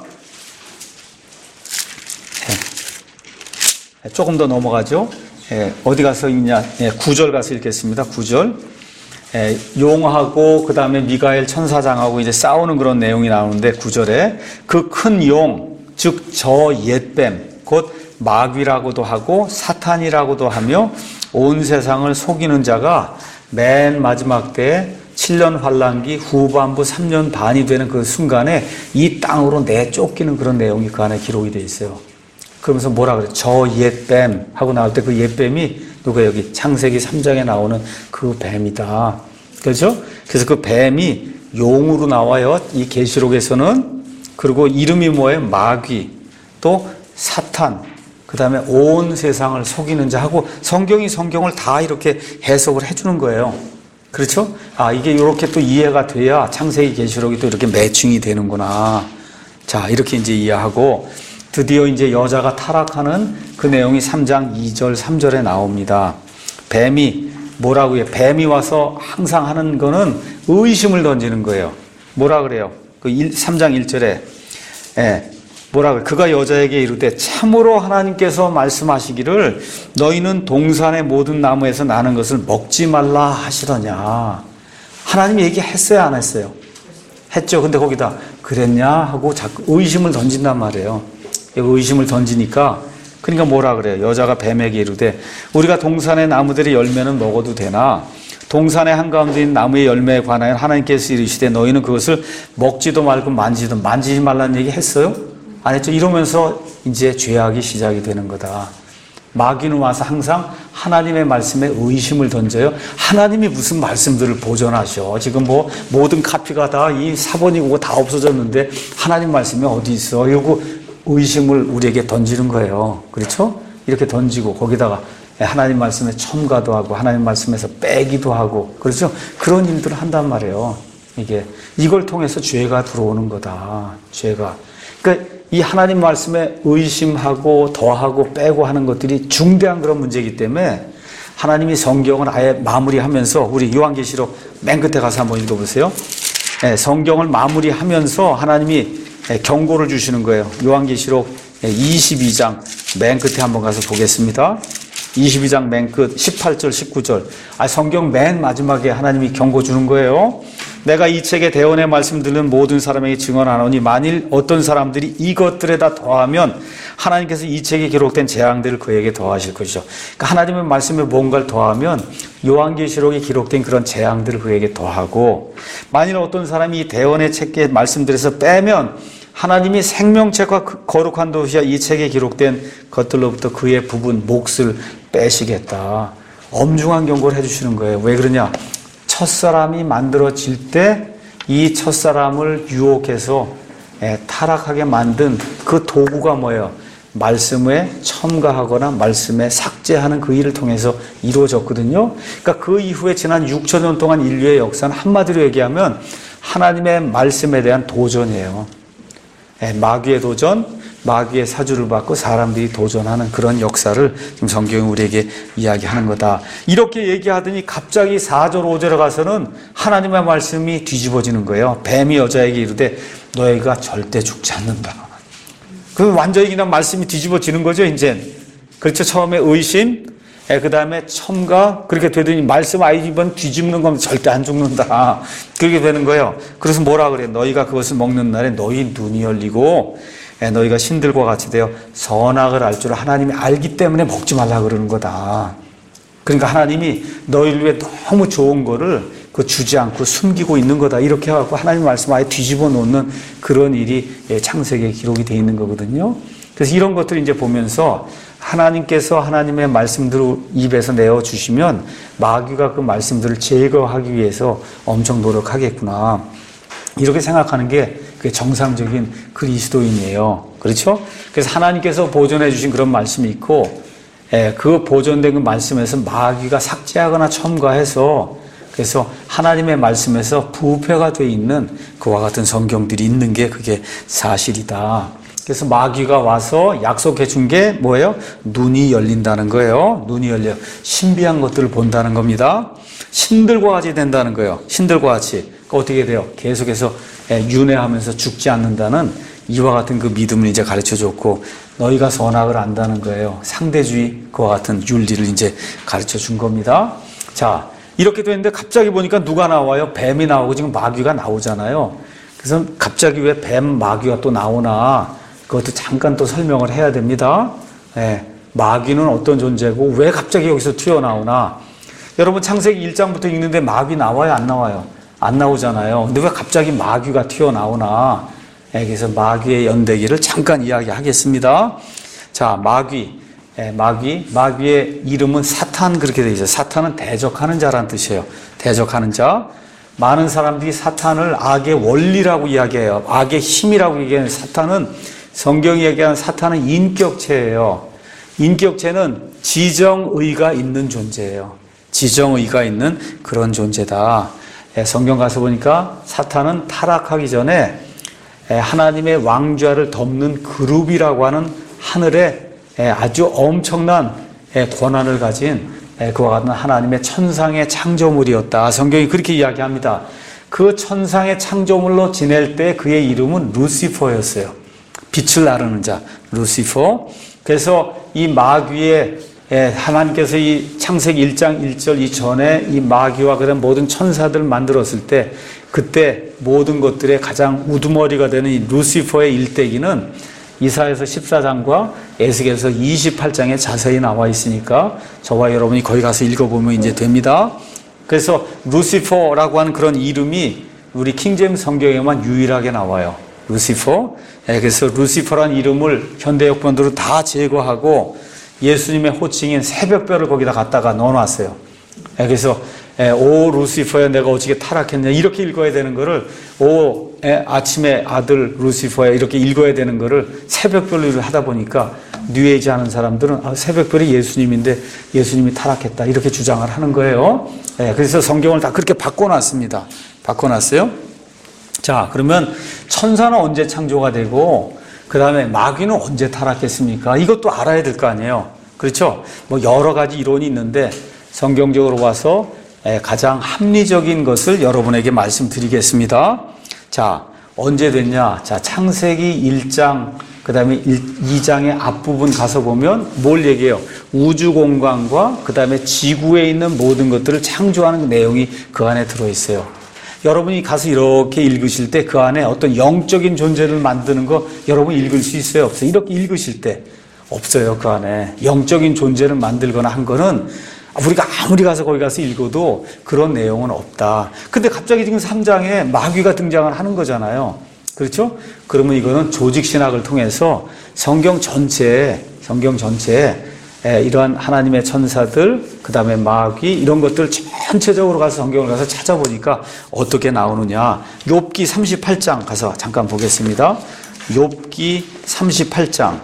조금 더 넘어가죠. 어디 가서 읽냐? 9절 가서 읽겠습니다. 9절. 용하고 그 다음에 미가엘 천사장하고 이제 싸우는 그런 내용이 나오는데 9절에 그 큰 용, 즉 저 옛뱀, 곧 마귀라고도 하고 사탄이라고도 하며 온 세상을 속이는 자가 맨 마지막 때 7년 환란기 후반부 3년 반이 되는 그 순간에 이 땅으로 내쫓기는 그런 내용이 그 안에 기록이 되어 있어요. 그러면서 뭐라 그래요? 저 옛뱀 하고 나올 때 그 옛뱀이 누가 여기 창세기 3장에 나오는 그 뱀이다. 그렇죠? 그래서 그 뱀이 용으로 나와요. 이 계시록에서는. 그리고 이름이 뭐예요? 마귀, 또 사탄, 그 다음에 온 세상을 속이는 자 하고 성경이 성경을 다 이렇게 해석을 해주는 거예요. 그렇죠? 아, 이게 이렇게 또 이해가 돼야 창세기 계시록이 또 이렇게 매칭이 되는구나. 자, 이렇게 이제 이해하고 드디어 이제 여자가 타락하는 그 내용이 3장 2절, 3절에 나옵니다. 뱀이 뭐라고 해요? 뱀이 와서 항상 하는 거는 의심을 던지는 거예요. 뭐라 그래요? 그 3장 1절에. 뭐라 그래요? 그가 여자에게 이르되 참으로 하나님께서 말씀하시기를 너희는 동산의 모든 나무에서 나는 것을 먹지 말라 하시더냐. 하나님이 얘기했어요, 안 했어요? 했죠. 근데 거기다 그랬냐? 하고 자꾸 의심을 던진단 말이에요. 의심을 던지니까 그러니까 뭐라 그래요? 여자가 뱀에게 이르되 우리가 동산의 나무들의 열매는 먹어도 되나 동산의 한가운데 있는 나무의 열매에 관하여 하나님께서 이르시되 너희는 그것을 먹지도 말고 만지지 말라는 얘기 했어요? 안 했죠? 이러면서 이제 죄악이 시작이 되는 거다. 마귀는 와서 항상 하나님의 말씀에 의심을 던져요. 하나님이 무슨 말씀들을 보존하셔. 지금 뭐 모든 카피가 다 이 사본이고 다 없어졌는데 하나님 말씀이 어디 있어? 이러고 의심을 우리에게 던지는 거예요. 그렇죠? 이렇게 던지고 거기다가 하나님 말씀에 첨가도 하고 하나님 말씀에서 빼기도 하고 그렇죠? 그런 일들을 한단 말이에요. 이걸 통해서 죄가 들어오는 거다. 죄가. 그러니까 이 하나님 말씀에 의심하고 더하고 빼고 하는 것들이 중대한 그런 문제이기 때문에 하나님이 성경을 아예 마무리하면서 우리 요한계시록 맨 끝에 가서 한번 읽어보세요. 성경을 마무리하면서 하나님이 경고를 주시는 거예요. 요한계시록 22장 맨 끝에 한번 가서 보겠습니다. 22장 맨 끝 18절 19절. 성경 맨 마지막에 하나님이 경고 주는 거예요. 내가 이 책에 대언의 말씀 듣는 모든 사람에게 증언하노니 만일 어떤 사람들이 이것들에다 더하면 하나님께서 이 책에 기록된 재앙들을 그에게 더하실 것이죠. 그러니까 하나님의 말씀에 뭔가를 더하면 요한계시록에 기록된 그런 재앙들을 그에게 더하고 만일 어떤 사람이 이 대언의 책의 말씀들에서 빼면 하나님이 생명책과 거룩한 도시야 이 책에 기록된 것들로부터 그의 부분 몫을 빼시겠다. 엄중한 경고를 해주시는 거예요. 왜 그러냐? 첫사람이 만들어질 때 이 첫사람을 유혹해서 타락하게 만든 그 도구가 뭐예요? 말씀에 첨가하거나 말씀에 삭제하는 그 일을 통해서 이루어졌거든요. 그러니까 그 이후에 지난 6천 년 동안 인류의 역사는 한마디로 얘기하면 하나님의 말씀에 대한 도전이에요. 마귀의 도전, 마귀의 사주를 받고 사람들이 도전하는 그런 역사를 지금 성경이 우리에게 이야기하는 거다. 이렇게 얘기하더니 갑자기 4절 5절에 가서는 하나님의 말씀이 뒤집어지는 거예요. 뱀이 여자에게 이르되 너희가 절대 죽지 않는다. 그 완전히 그냥 말씀이 뒤집어지는 거죠, 이제. 그렇죠. 처음에 의심, 그 다음에 첨가, 그렇게 되더니 말씀 아예 이번 뒤집는 건 절대 안 죽는다. 그렇게 되는 거예요. 그래서 뭐라 그래? 너희가 그것을 먹는 날에 너희 눈이 열리고, 너희가 신들과 같이 되어 선악을 알 줄 하나님이 알기 때문에 먹지 말라 그러는 거다. 그러니까 하나님이 너희를 위해 너무 좋은 거를 그 주지 않고 숨기고 있는 거다. 이렇게 해갖고 하나님 말씀 아예 뒤집어 놓는 그런 일이 창세기에 기록이 되어 있는 거거든요. 그래서 이런 것들을 이제 보면서 하나님께서 하나님의 말씀들을 입에서 내어주시면 마귀가 그 말씀들을 제거하기 위해서 엄청 노력하겠구나. 이렇게 생각하는 게 그게 정상적인 그리스도인이에요. 그렇죠? 그래서 하나님께서 보존해 주신 그런 말씀이 있고, 그 보존된 그 말씀에서 마귀가 삭제하거나 첨가해서 그래서 하나님의 말씀에서 부패가 되어 있는 그와 같은 성경들이 있는 게 그게 사실이다. 그래서 마귀가 와서 약속해 준 게 뭐예요? 눈이 열린다는 거예요. 눈이 열려 신비한 것들을 본다는 겁니다. 신들과 같이 된다는 거예요. 신들과 같이. 어떻게 돼요? 계속해서 윤회하면서 죽지 않는다는 이와 같은 그 믿음을 이제 가르쳐 줬고, 너희가 선악을 안다는 거예요. 상대주의 그와 같은 윤리를 이제 가르쳐 준 겁니다. 자, 이렇게 되는데 갑자기 보니까 누가 나와요? 뱀이 나오고 지금 마귀가 나오잖아요. 그래서 갑자기 왜 뱀, 마귀가 또 나오나? 그것도 잠깐 또 설명을 해야 됩니다. 마귀는 어떤 존재고 왜 갑자기 여기서 튀어나오나? 여러분 창세기 1장부터 읽는데 마귀 나와요? 안 나와요? 안 나오잖아요. 근데 왜 갑자기 마귀가 튀어나오나? 그래서 마귀의 연대기를 잠깐 이야기하겠습니다. 자, 마귀의 이름은 사탄 그렇게 되어 있어요. 사탄은 대적하는 자라는 뜻이에요. 대적하는 자. 많은 사람들이 사탄을 악의 원리라고 이야기해요. 악의 힘이라고 얘기하는 사탄은, 성경이 얘기하는 사탄은 인격체예요. 인격체는 지정의가 있는 존재예요. 지정의가 있는 그런 존재다. 성경 가서 보니까 사탄은 타락하기 전에 하나님의 왕좌를 덮는 그룹이라고 하는 하늘에 아주 엄청난 권한을 가진 그와 같은 하나님의 천상의 창조물이었다. 성경이 그렇게 이야기합니다. 그 천상의 창조물로 지낼 때 그의 이름은 루시퍼였어요. 빛을 나르는 자, 루시퍼. 그래서 이 마귀의 하나님께서 이 창세기 1장 1절 이전에 이 마귀와 그다음 모든 천사들을 만들었을 때 그때 모든 것들의 가장 우두머리가 되는 이 루시퍼의 일대기는 이사야서 14장과 에스겔서 28장에 자세히 나와 있으니까 저와 여러분이 거기 가서 읽어보면 이제 됩니다. 그래서 루시퍼라고 하는 그런 이름이 우리 킹제임스 성경에만 유일하게 나와요. 루시퍼. 그래서 루시퍼라는 이름을 현대 역본으로 다 제거하고 예수님의 호칭인 새벽별을 거기다 갖다가 넣어놨어요. 그래서 오 루시퍼야 내가 어떻게 타락했냐 이렇게 읽어야 되는 거를 오 아침의 아들 루시퍼야 이렇게 읽어야 되는 거를 새벽별로 하다 보니까 뉴에이지 하는 사람들은 새벽별이 예수님인데 예수님이 타락했다 이렇게 주장을 하는 거예요. 그래서 성경을 다 그렇게 바꿔놨습니다. 바꿔놨어요. 자, 그러면 천사는 언제 창조가 되고 그 다음에 마귀는 언제 타락했습니까? 이것도 알아야 될 거 아니에요. 그렇죠? 뭐 여러 가지 이론이 있는데 성경적으로 봐서 가장 합리적인 것을 여러분에게 말씀드리겠습니다. 자, 언제 됐냐? 자, 창세기 1장, 그 다음에 2장의 앞부분 가서 보면 뭘 얘기해요? 우주 공간과 그 다음에 지구에 있는 모든 것들을 창조하는 내용이 그 안에 들어있어요. 여러분이 가서 이렇게 읽으실 때 그 안에 어떤 영적인 존재를 만드는 거 여러분 읽을 수 있어요? 없어요? 이렇게 읽으실 때 없어요. 그 안에 영적인 존재를 만들거나 한 거는 우리가 아무리 가서 거기 가서 읽어도 그런 내용은 없다. 근데 갑자기 지금 3장에 마귀가 등장을 하는 거잖아요. 그렇죠? 그러면 이거는 조직신학을 통해서 성경 전체에 이러한 하나님의 천사들, 그 다음에 마귀, 이런 것들 전체적으로 가서 성경을 가서 찾아보니까 어떻게 나오느냐. 욥기 38장 가서 잠깐 보겠습니다. 욥기 38장.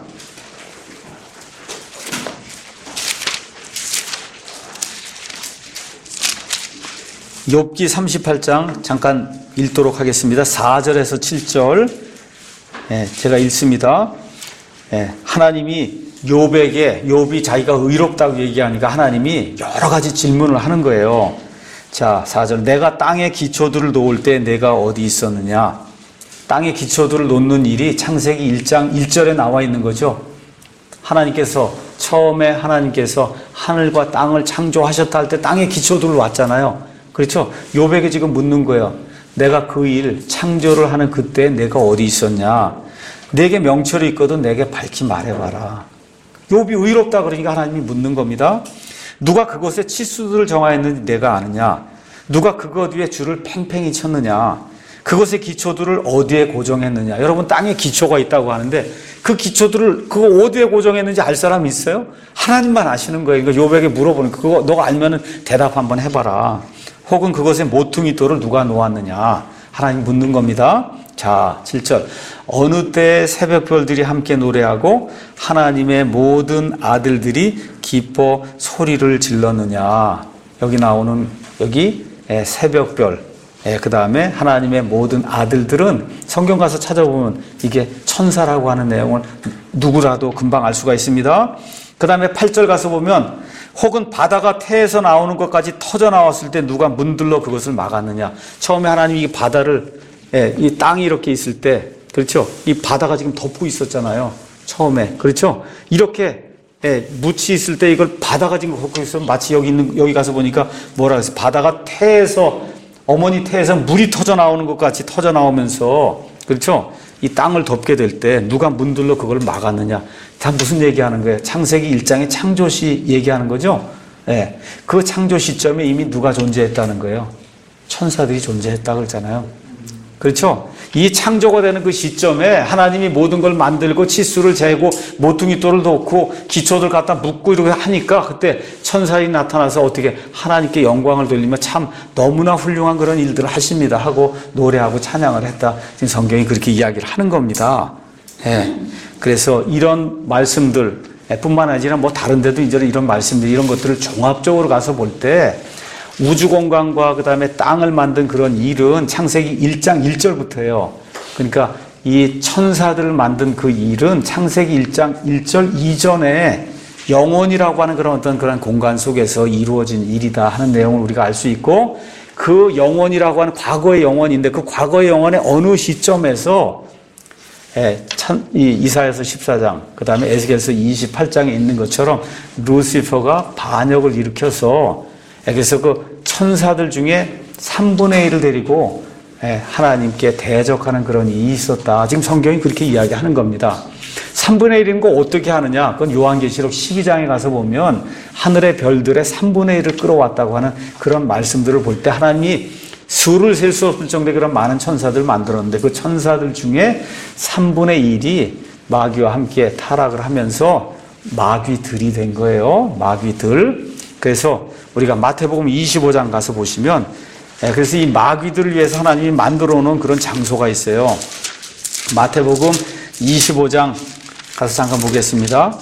욥기 38장 잠깐 읽도록 하겠습니다. 4절에서 7절. 제가 읽습니다. 하나님이 욥이 자기가 의롭다고 얘기하니까 하나님이 여러 가지 질문을 하는 거예요. 자, 4절. 내가 땅의 기초들을 놓을 때 내가 어디 있었느냐? 땅의 기초들을 놓는 일이 창세기 1장 1절에 나와 있는 거죠. 처음에 하나님께서 하늘과 땅을 창조하셨다 할 때 땅의 기초들을 놨잖아요. 그렇죠? 욥에게 지금 묻는 거예요. 내가 그 일, 창조를 하는 그때 내가 어디 있었냐? 내게 명철이 있거든 내게 밝히 말해봐라. 욥이 의롭다 그러니까 하나님이 묻는 겁니다. 누가 그것에 치수들을 정하였는지 내가 아느냐? 누가 그것 위에 줄을 팽팽히 쳤느냐? 그것의 기초들을 어디에 고정했느냐? 여러분 땅에 기초가 있다고 하는데 그 기초들을 그거 어디에 고정했는지 알 사람이 있어요? 하나님만 아시는 거예요. 그러니까 욥에게 물어보는 그거 너가 알면은 대답 한번 해봐라. 혹은 그것에 모퉁이돌을 누가 놓았느냐? 하나님 묻는 겁니다. 자, 7절. 어느 때 새벽별들이 함께 노래하고 하나님의 모든 아들들이 기뻐 소리를 질렀느냐? 여기 새벽별. 그 다음에 하나님의 모든 아들들은 성경 가서 찾아보면 이게 천사라고 하는 내용을 누구라도 금방 알 수가 있습니다. 그 다음에 8절 가서 보면 혹은 바다가 태에서 나오는 것까지 터져 나왔을 때 누가 문들러 그것을 막았느냐. 처음에 하나님이 이 바다를 이 땅이 이렇게 있을 때 그렇죠. 이 바다가 지금 덮고 있었잖아요. 처음에 그렇죠. 이렇게 묻이 있을 때 이걸 바다가 지금 덮고 있으면 마치 여기 가서 보니까 뭐라 그랬어요. 바다가 어머니 태에서 물이 터져 나오는 것 같이 터져 나오면서 그렇죠. 이 땅을 덮게 될 때 누가 문들러 그걸 막았느냐. 다 무슨 얘기하는 거예요? 창세기 1장의 창조시 얘기하는 거죠. 그 창조 시점에 이미 누가 존재했다는 거예요? 천사들이 존재했다고 그러잖아요. 그렇죠? 이 창조가 되는 그 시점에 하나님이 모든 걸 만들고 치수를 재고 모퉁이돌을 놓고 기초들 갖다 묶고 이렇게 하니까 그때 천사들이 나타나서 어떻게 하나님께 영광을 돌리며 참 너무나 훌륭한 그런 일들을 하십니다 하고 노래하고 찬양을 했다. 지금 성경이 그렇게 이야기를 하는 겁니다. 그래서 이런 말씀들 뿐만 아니라 뭐 다른 데도 이런 말씀들 이런 것들을 종합적으로 가서 볼 때 우주 공간과 그 다음에 땅을 만든 그런 일은 창세기 1장 1절부터예요. 그러니까 이 천사들을 만든 그 일은 창세기 1장 1절 이전에 영원이라고 하는 그런 공간 속에서 이루어진 일이다 하는 내용을 우리가 알 수 있고 그 영원이라고 하는 과거의 영원인데 그 과거의 영원의 어느 시점에서 이사야서 14장 그 다음에 에스겔서 28장에 있는 것처럼 루시퍼가 반역을 일으켜서 그래서 그 천사들 중에 3분의 1을 데리고 하나님께 대적하는 그런 일이 있었다. 지금 성경이 그렇게 이야기하는 겁니다. 3분의 1인 거 어떻게 하느냐? 그건 요한계시록 12장에 가서 보면 하늘의 별들의 3분의 1을 끌어왔다고 하는 그런 말씀들을 볼 때 하나님이 수를 셀 수 없을 정도의 그런 많은 천사들을 만들었는데 그 천사들 중에 3분의 1이 마귀와 함께 타락을 하면서 마귀들이 된 거예요. 마귀들. 그래서 우리가 마태복음 25장 가서 보시면 그래서 이 마귀들을 위해서 하나님이 만들어 놓은 그런 장소가 있어요. 마태복음 25장 가서 잠깐 보겠습니다.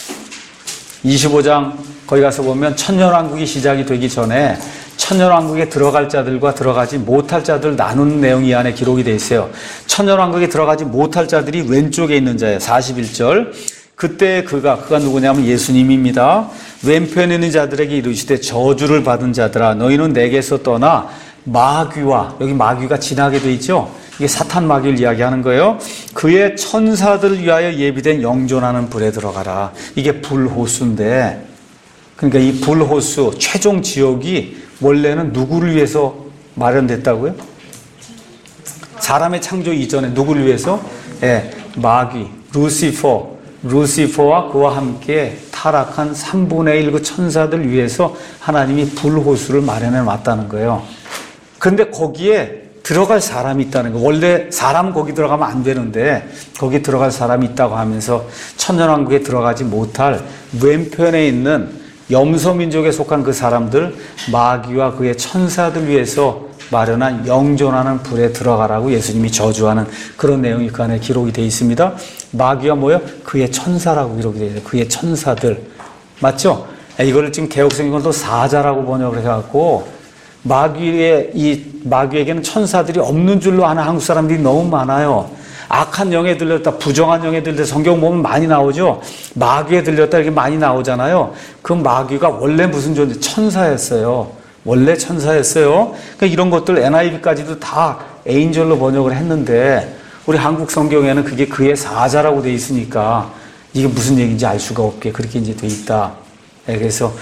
25장 거기 가서 보면 천년왕국이 시작이 되기 전에 천년왕국에 들어갈 자들과 들어가지 못할 자들 나누는 내용이 이 안에 기록이 되어 있어요. 천년왕국에 들어가지 못할 자들이 왼쪽에 있는 자예요. 41절. 그때 그가 누구냐면 예수님입니다. 왼편에 있는 자들에게 이르시되 저주를 받은 자들아 너희는 내게서 떠나 마귀와 여기 마귀가 지나게 돼 있죠. 이게 사탄 마귀를 이야기하는 거예요. 그의 천사들을 위하여 예비된 영존하는 불에 들어가라. 이게 불호수인데 그러니까 이 불호수 최종 지옥이 원래는 누구를 위해서 마련됐다고요? 사람의 창조 이전에 누구를 위해서? 마귀, 루시퍼와 그와 함께 타락한 3분의 1 그 천사들 위해서 하나님이 불호수를 마련해 놨다는 거예요. 그런데 거기에 들어갈 사람이 있다는 거. 원래 사람 거기 들어가면 안 되는데 거기 들어갈 사람이 있다고 하면서 천년왕국에 들어가지 못할 왼편에 있는 염소민족에 속한 그 사람들, 마귀와 그의 천사들 위해서 마련한 영존하는 불에 들어가라고 예수님이 저주하는 그런 내용이 그 안에 기록이 되어 있습니다. 마귀가 뭐예요? 그의 천사라고 기록이 되어 있어요. 그의 천사들. 맞죠? 이거를 지금 개혁성경도 사자라고 번역을 해갖고 마귀에게는 천사들이 없는 줄로 아는 한국 사람들이 너무 많아요. 악한 영에 들렸다, 부정한 영에 들렸다, 성경 보면 많이 나오죠. 마귀에 들렸다 이렇게 많이 나오잖아요. 그 마귀가 원래 무슨 존재? 천사였어요. 원래 천사였어요. 그러니까 이런 것들 NIV까지도 다 에인절로 번역을 했는데 우리 한국 성경에는 그게 그의 사자라고 돼 있으니까 이게 무슨 얘기인지 알 수가 없게 그렇게 이제 돼 있다. 그래서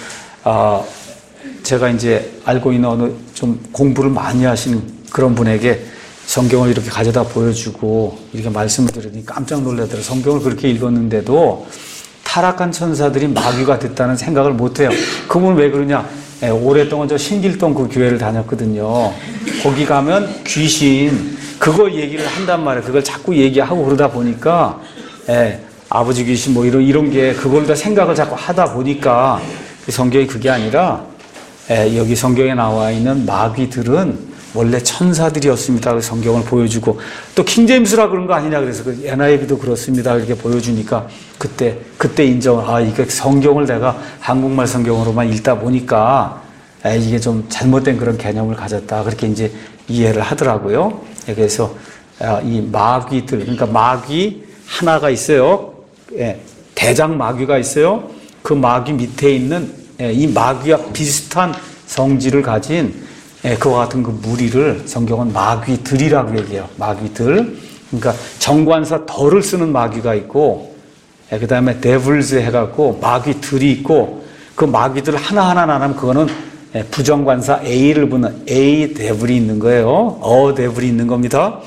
제가 이제 알고 있는 어느 좀 공부를 많이 하시는 그런 분에게 성경을 이렇게 가져다 보여주고 이렇게 말씀을 드리니 깜짝 놀라더라고요. 성경을 그렇게 읽었는데도 타락한 천사들이 마귀가 됐다는 생각을 못해요. 그분은 왜 그러냐? 오랫동안 저 신길동 그 교회를 다녔거든요. 거기 가면 귀신 그거 얘기를 한단 말이에요. 그걸 자꾸 얘기하고 그러다 보니까 아버지 귀신 뭐 이런 게 그걸 다 생각을 자꾸 하다 보니까 성경이 그게 아니라 여기 성경에 나와 있는 마귀들은 원래 천사들이었습니다. 그 성경을 보여주고 또 킹제임스라 그런 거 아니냐 그래서 그 NIV도 그렇습니다. 이렇게 보여주니까 그때 인정을 이게 성경을 내가 한국말 성경으로만 읽다 보니까 이게 좀 잘못된 그런 개념을 가졌다. 그렇게 이제 이해를 하더라고요. 그래서 이 마귀들 그러니까 마귀 하나가 있어요. 대장 마귀가 있어요. 그 마귀 밑에 있는 이 마귀와 비슷한 성질을 가진 그와 같은 그 무리를 성경은 마귀들이라고 얘기해요. 마귀들. 그러니까 정관사 덜을 쓰는 마귀가 있고, 그 다음에 데블즈 해갖고 마귀들이 있고, 그 마귀들 하나하나 나누면 그거는 부정관사 A를 붙는 A 데블이 있는 거예요. 데블이 있는 겁니다.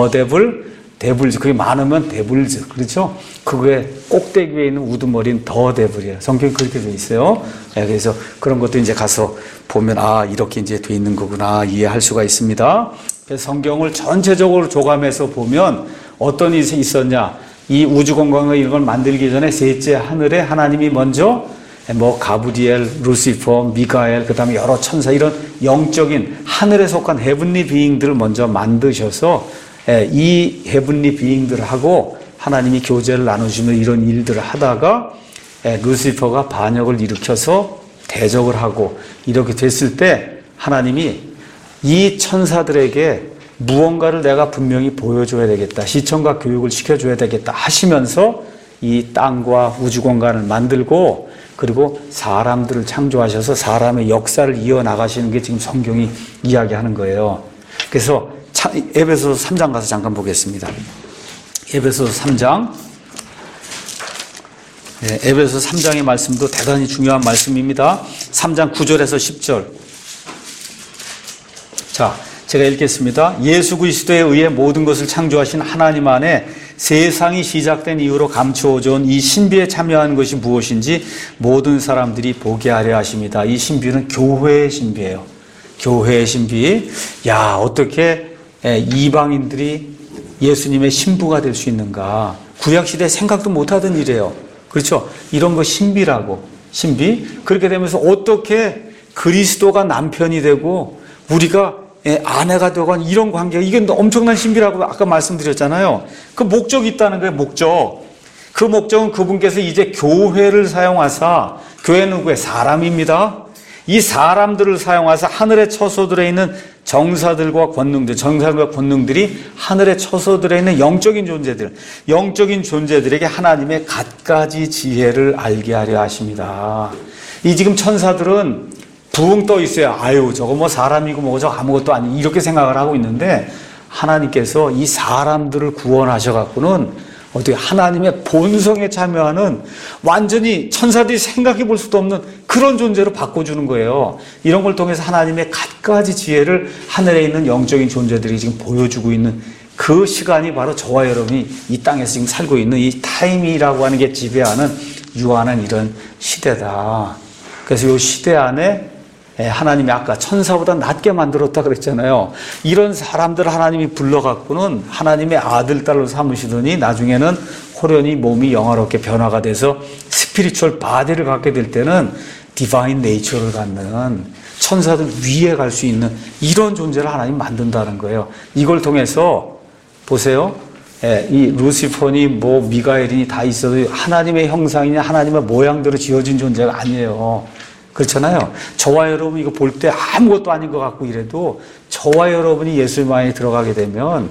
데블즈. 그게 많으면 데블즈. 그렇죠? 그거에 꼭대기 위에 있는 우두머리는 더 데블이에요. 성경이 그렇게 돼 있어요. 그래서 그런 것도 이제 가서 보면, 이렇게 이제 돼 있는 거구나. 이해할 수가 있습니다. 그래서 성경을 전체적으로 조감해서 보면 어떤 일이 있었냐. 이 우주공간과 이런 걸 만들기 전에 셋째 하늘에 하나님이 먼저 가브리엘, 루시퍼, 미가엘, 그 다음에 여러 천사 이런 영적인 하늘에 속한 헤븐리 비잉들을 먼저 만드셔서 이 헤븐리 비잉들하고 하나님이 교제를 나누시는 이런 일들을 하다가 루시퍼가 반역을 일으켜서 대적을 하고 이렇게 됐을 때 하나님이 이 천사들에게 무언가를 내가 분명히 보여줘야 되겠다. 시청과 교육을 시켜줘야 되겠다 하시면서 이 땅과 우주공간을 만들고 그리고 사람들을 창조하셔서 사람의 역사를 이어나가시는 게 지금 성경이 이야기하는 거예요. 그래서 에베소서 3장 가서 잠깐 보겠습니다. 에베소서 3장. 에베소서 3장의 말씀도 대단히 중요한 말씀입니다. 3장 9절에서 10절. 자, 제가 읽겠습니다. 예수 그리스도에 의해 모든 것을 창조하신 하나님 안에 세상이 시작된 이후로 감추어져 온 이 신비에 참여하는 것이 무엇인지 모든 사람들이 보게 하려 하십니다. 이 신비는 교회의 신비예요. 교회의 신비. 어떻게 이방인들이 예수님의 신부가 될 수 있는가. 구약시대에 생각도 못하던 일이에요. 그렇죠? 이런 거 신비라고. 신비. 그렇게 되면서 어떻게 그리스도가 남편이 되고 우리가 아내가 되고 이런 관계가 이게 엄청난 신비라고 아까 말씀드렸잖아요. 그 목적이 있다는 거예요. 목적. 그 목적은 그분께서 이제 교회를 사용하사 교회는 누구예요? 사람입니다. 이 사람들을 사용하사 하늘의 처소들에 있는 정사들과 권능들이 하늘의 처소들에 있는 영적인 존재들에게 하나님의 갖가지 지혜를 알게 하려 하십니다. 이 지금 천사들은 붕 떠 있어요. 저거 뭐 사람이고 뭐고 저거 아무것도 아니 이렇게 생각을 하고 있는데 하나님께서 이 사람들을 구원하셔갖고는 어떻게 하나님의 본성에 참여하는 완전히 천사들이 생각해 볼 수도 없는 그런 존재로 바꿔주는 거예요. 이런 걸 통해서 하나님의 갖가지 지혜를 하늘에 있는 영적인 존재들이 지금 보여주고 있는 그 시간이 바로 저와 여러분이 이 땅에서 지금 살고 있는 이 타임이라고 하는 게 지배하는 유한한 이런 시대다. 그래서 이 시대 안에 하나님이 아까 천사보다 낮게 만들었다 그랬잖아요. 이런 사람들 하나님이 불러갖고는 하나님의 아들, 딸로 삼으시더니 나중에는 호련히 몸이 영화롭게 변화가 돼서 스피리추얼 바디를 갖게 될 때는 디바인 네이처를 갖는 천사들 위에 갈 수 있는 이런 존재를 하나님 만든다는 거예요. 이걸 통해서 보세요. 이 루시퍼니 뭐 미가엘이니 다 있어도 하나님의 형상이냐 하나님의 모양대로 지어진 존재가 아니에요. 그렇잖아요. 저와 여러분 이거 볼 때 아무것도 아닌 것 같고 이래도 저와 여러분이 예수님 안에 들어가게 되면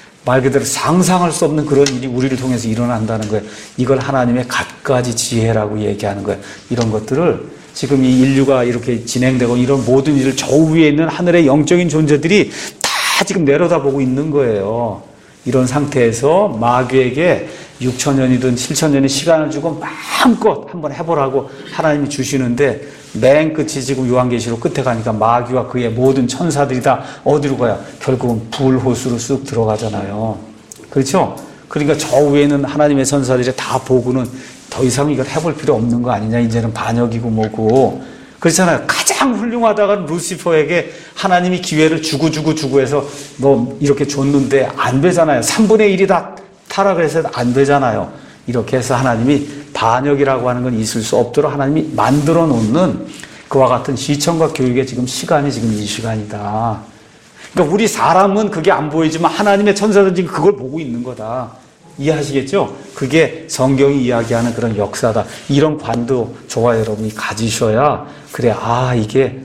말 그대로 상상할 수 없는 그런 일이 우리를 통해서 일어난다는 거예요. 이걸 하나님의 갖가지 지혜라고 얘기하는 거예요. 이런 것들을 지금 이 인류가 이렇게 진행되고 이런 모든 일을 저 위에 있는 하늘의 영적인 존재들이 다 지금 내려다보고 있는 거예요. 이런 상태에서 마귀에게 6,000년이든 7,000년의 시간을 주고 마음껏 한번 해보라고 하나님이 주시는데 맨 끝이 지금 요한계시록 끝에 가니까 마귀와 그의 모든 천사들이 다 어디로 가요? 결국은 불호수로 쑥 들어가잖아요. 그렇죠? 그러니까 저 위에는 하나님의 천사들이 다 보고는 더 이상 이걸 해볼 필요 없는 거 아니냐. 이제는 반역이고 뭐고. 그렇잖아요. 가장 훌륭하다가 루시퍼에게 하나님이 기회를 주고 해서 너 이렇게 줬는데 안 되잖아요. 3분의 1이 다 타락을 해서 안 되잖아요. 이렇게 해서 하나님이 반역이라고 하는 건 있을 수 없도록 하나님이 만들어 놓는 그와 같은 시청과 교육의 지금 시간이 지금 이 시간이다. 그러니까 우리 사람은 그게 안 보이지만 하나님의 천사들은 지금 그걸 보고 있는 거다. 이해하시겠죠? 그게 성경이 이야기하는 그런 역사다. 이런 관도 저와 여러분이 가지셔야 그래, 이게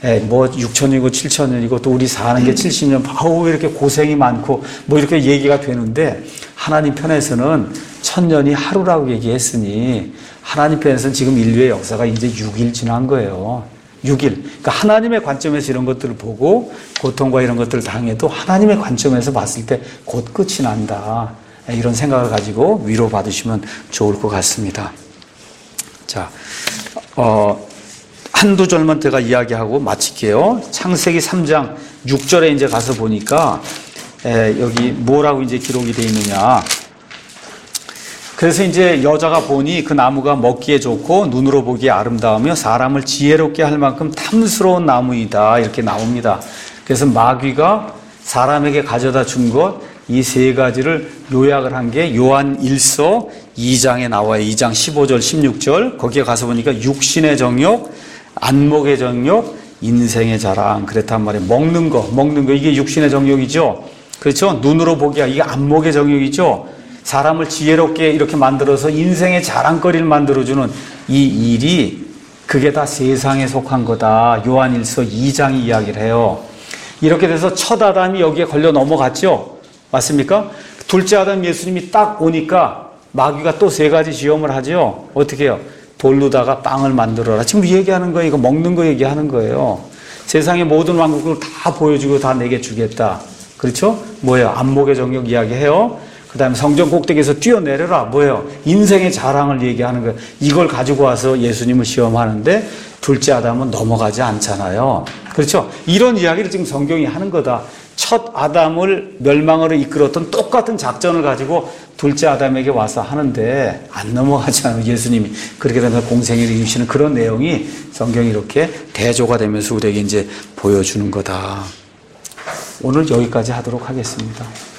뭐 6,000년이고 7,000년이고 또 우리 사는 게 70년, 왜 이렇게 고생이 많고 뭐 이렇게 얘기가 되는데 하나님 편에서는 1000년이 하루라고 얘기했으니 하나님 편에서는 지금 인류의 역사가 이제 6일 지난 거예요. 6일. 그러니까 하나님의 관점에서 이런 것들을 보고 고통과 이런 것들을 당해도 하나님의 관점에서 봤을 때 곧 끝이 난다. 이런 생각을 가지고 위로받으시면 좋을 것 같습니다. 자, 한두 절만 제가 이야기하고 마칠게요. 창세기 3장 6절에 이제 가서 보니까, 여기 뭐라고 이제 기록이 되어 있느냐. 그래서 이제 여자가 보니 그 나무가 먹기에 좋고 눈으로 보기에 아름다우며 사람을 지혜롭게 할 만큼 탐스러운 나무이다. 이렇게 나옵니다. 그래서 마귀가 사람에게 가져다 준 것, 이 세 가지를 요약을 한 게 요한 1서 2장에 나와요. 2장 15절, 16절. 거기에 가서 보니까 육신의 정욕, 안목의 정욕, 인생의 자랑. 그랬단 말이에요. 먹는 거, 이게 육신의 정욕이죠. 그렇죠? 눈으로 보기야, 이게 안목의 정욕이죠. 사람을 지혜롭게 이렇게 만들어서 인생의 자랑거리를 만들어주는 이 일이 그게 다 세상에 속한 거다. 요한 1서 2장이 이야기를 해요. 이렇게 돼서 첫 아담이 여기에 걸려 넘어갔죠. 맞습니까? 둘째 아담 예수님이 딱 오니까 마귀가 또 세 가지 시험을 하죠. 어떻게 해요? 돌로다가 빵을 만들어라. 지금 얘기하는 거예요. 이거 먹는 거 얘기하는 거예요. 세상의 모든 왕국을 다 보여주고 다 내게 주겠다. 그렇죠? 뭐예요? 안목의 정욕 이야기해요. 그 다음에 성전 꼭대기에서 뛰어내려라. 뭐예요? 인생의 자랑을 얘기하는 거예요. 이걸 가지고 와서 예수님을 시험하는데 둘째 아담은 넘어가지 않잖아요. 그렇죠? 이런 이야기를 지금 성경이 하는 거다. 첫 아담을 멸망으로 이끌었던 똑같은 작전을 가지고 둘째 아담에게 와서 하는데 안 넘어가잖아요. 예수님이. 그렇게 되면 공생애를 이루시는 그런 내용이 성경이 이렇게 대조가 되면서 우리에게 이제 보여주는 거다. 오늘 여기까지 하도록 하겠습니다.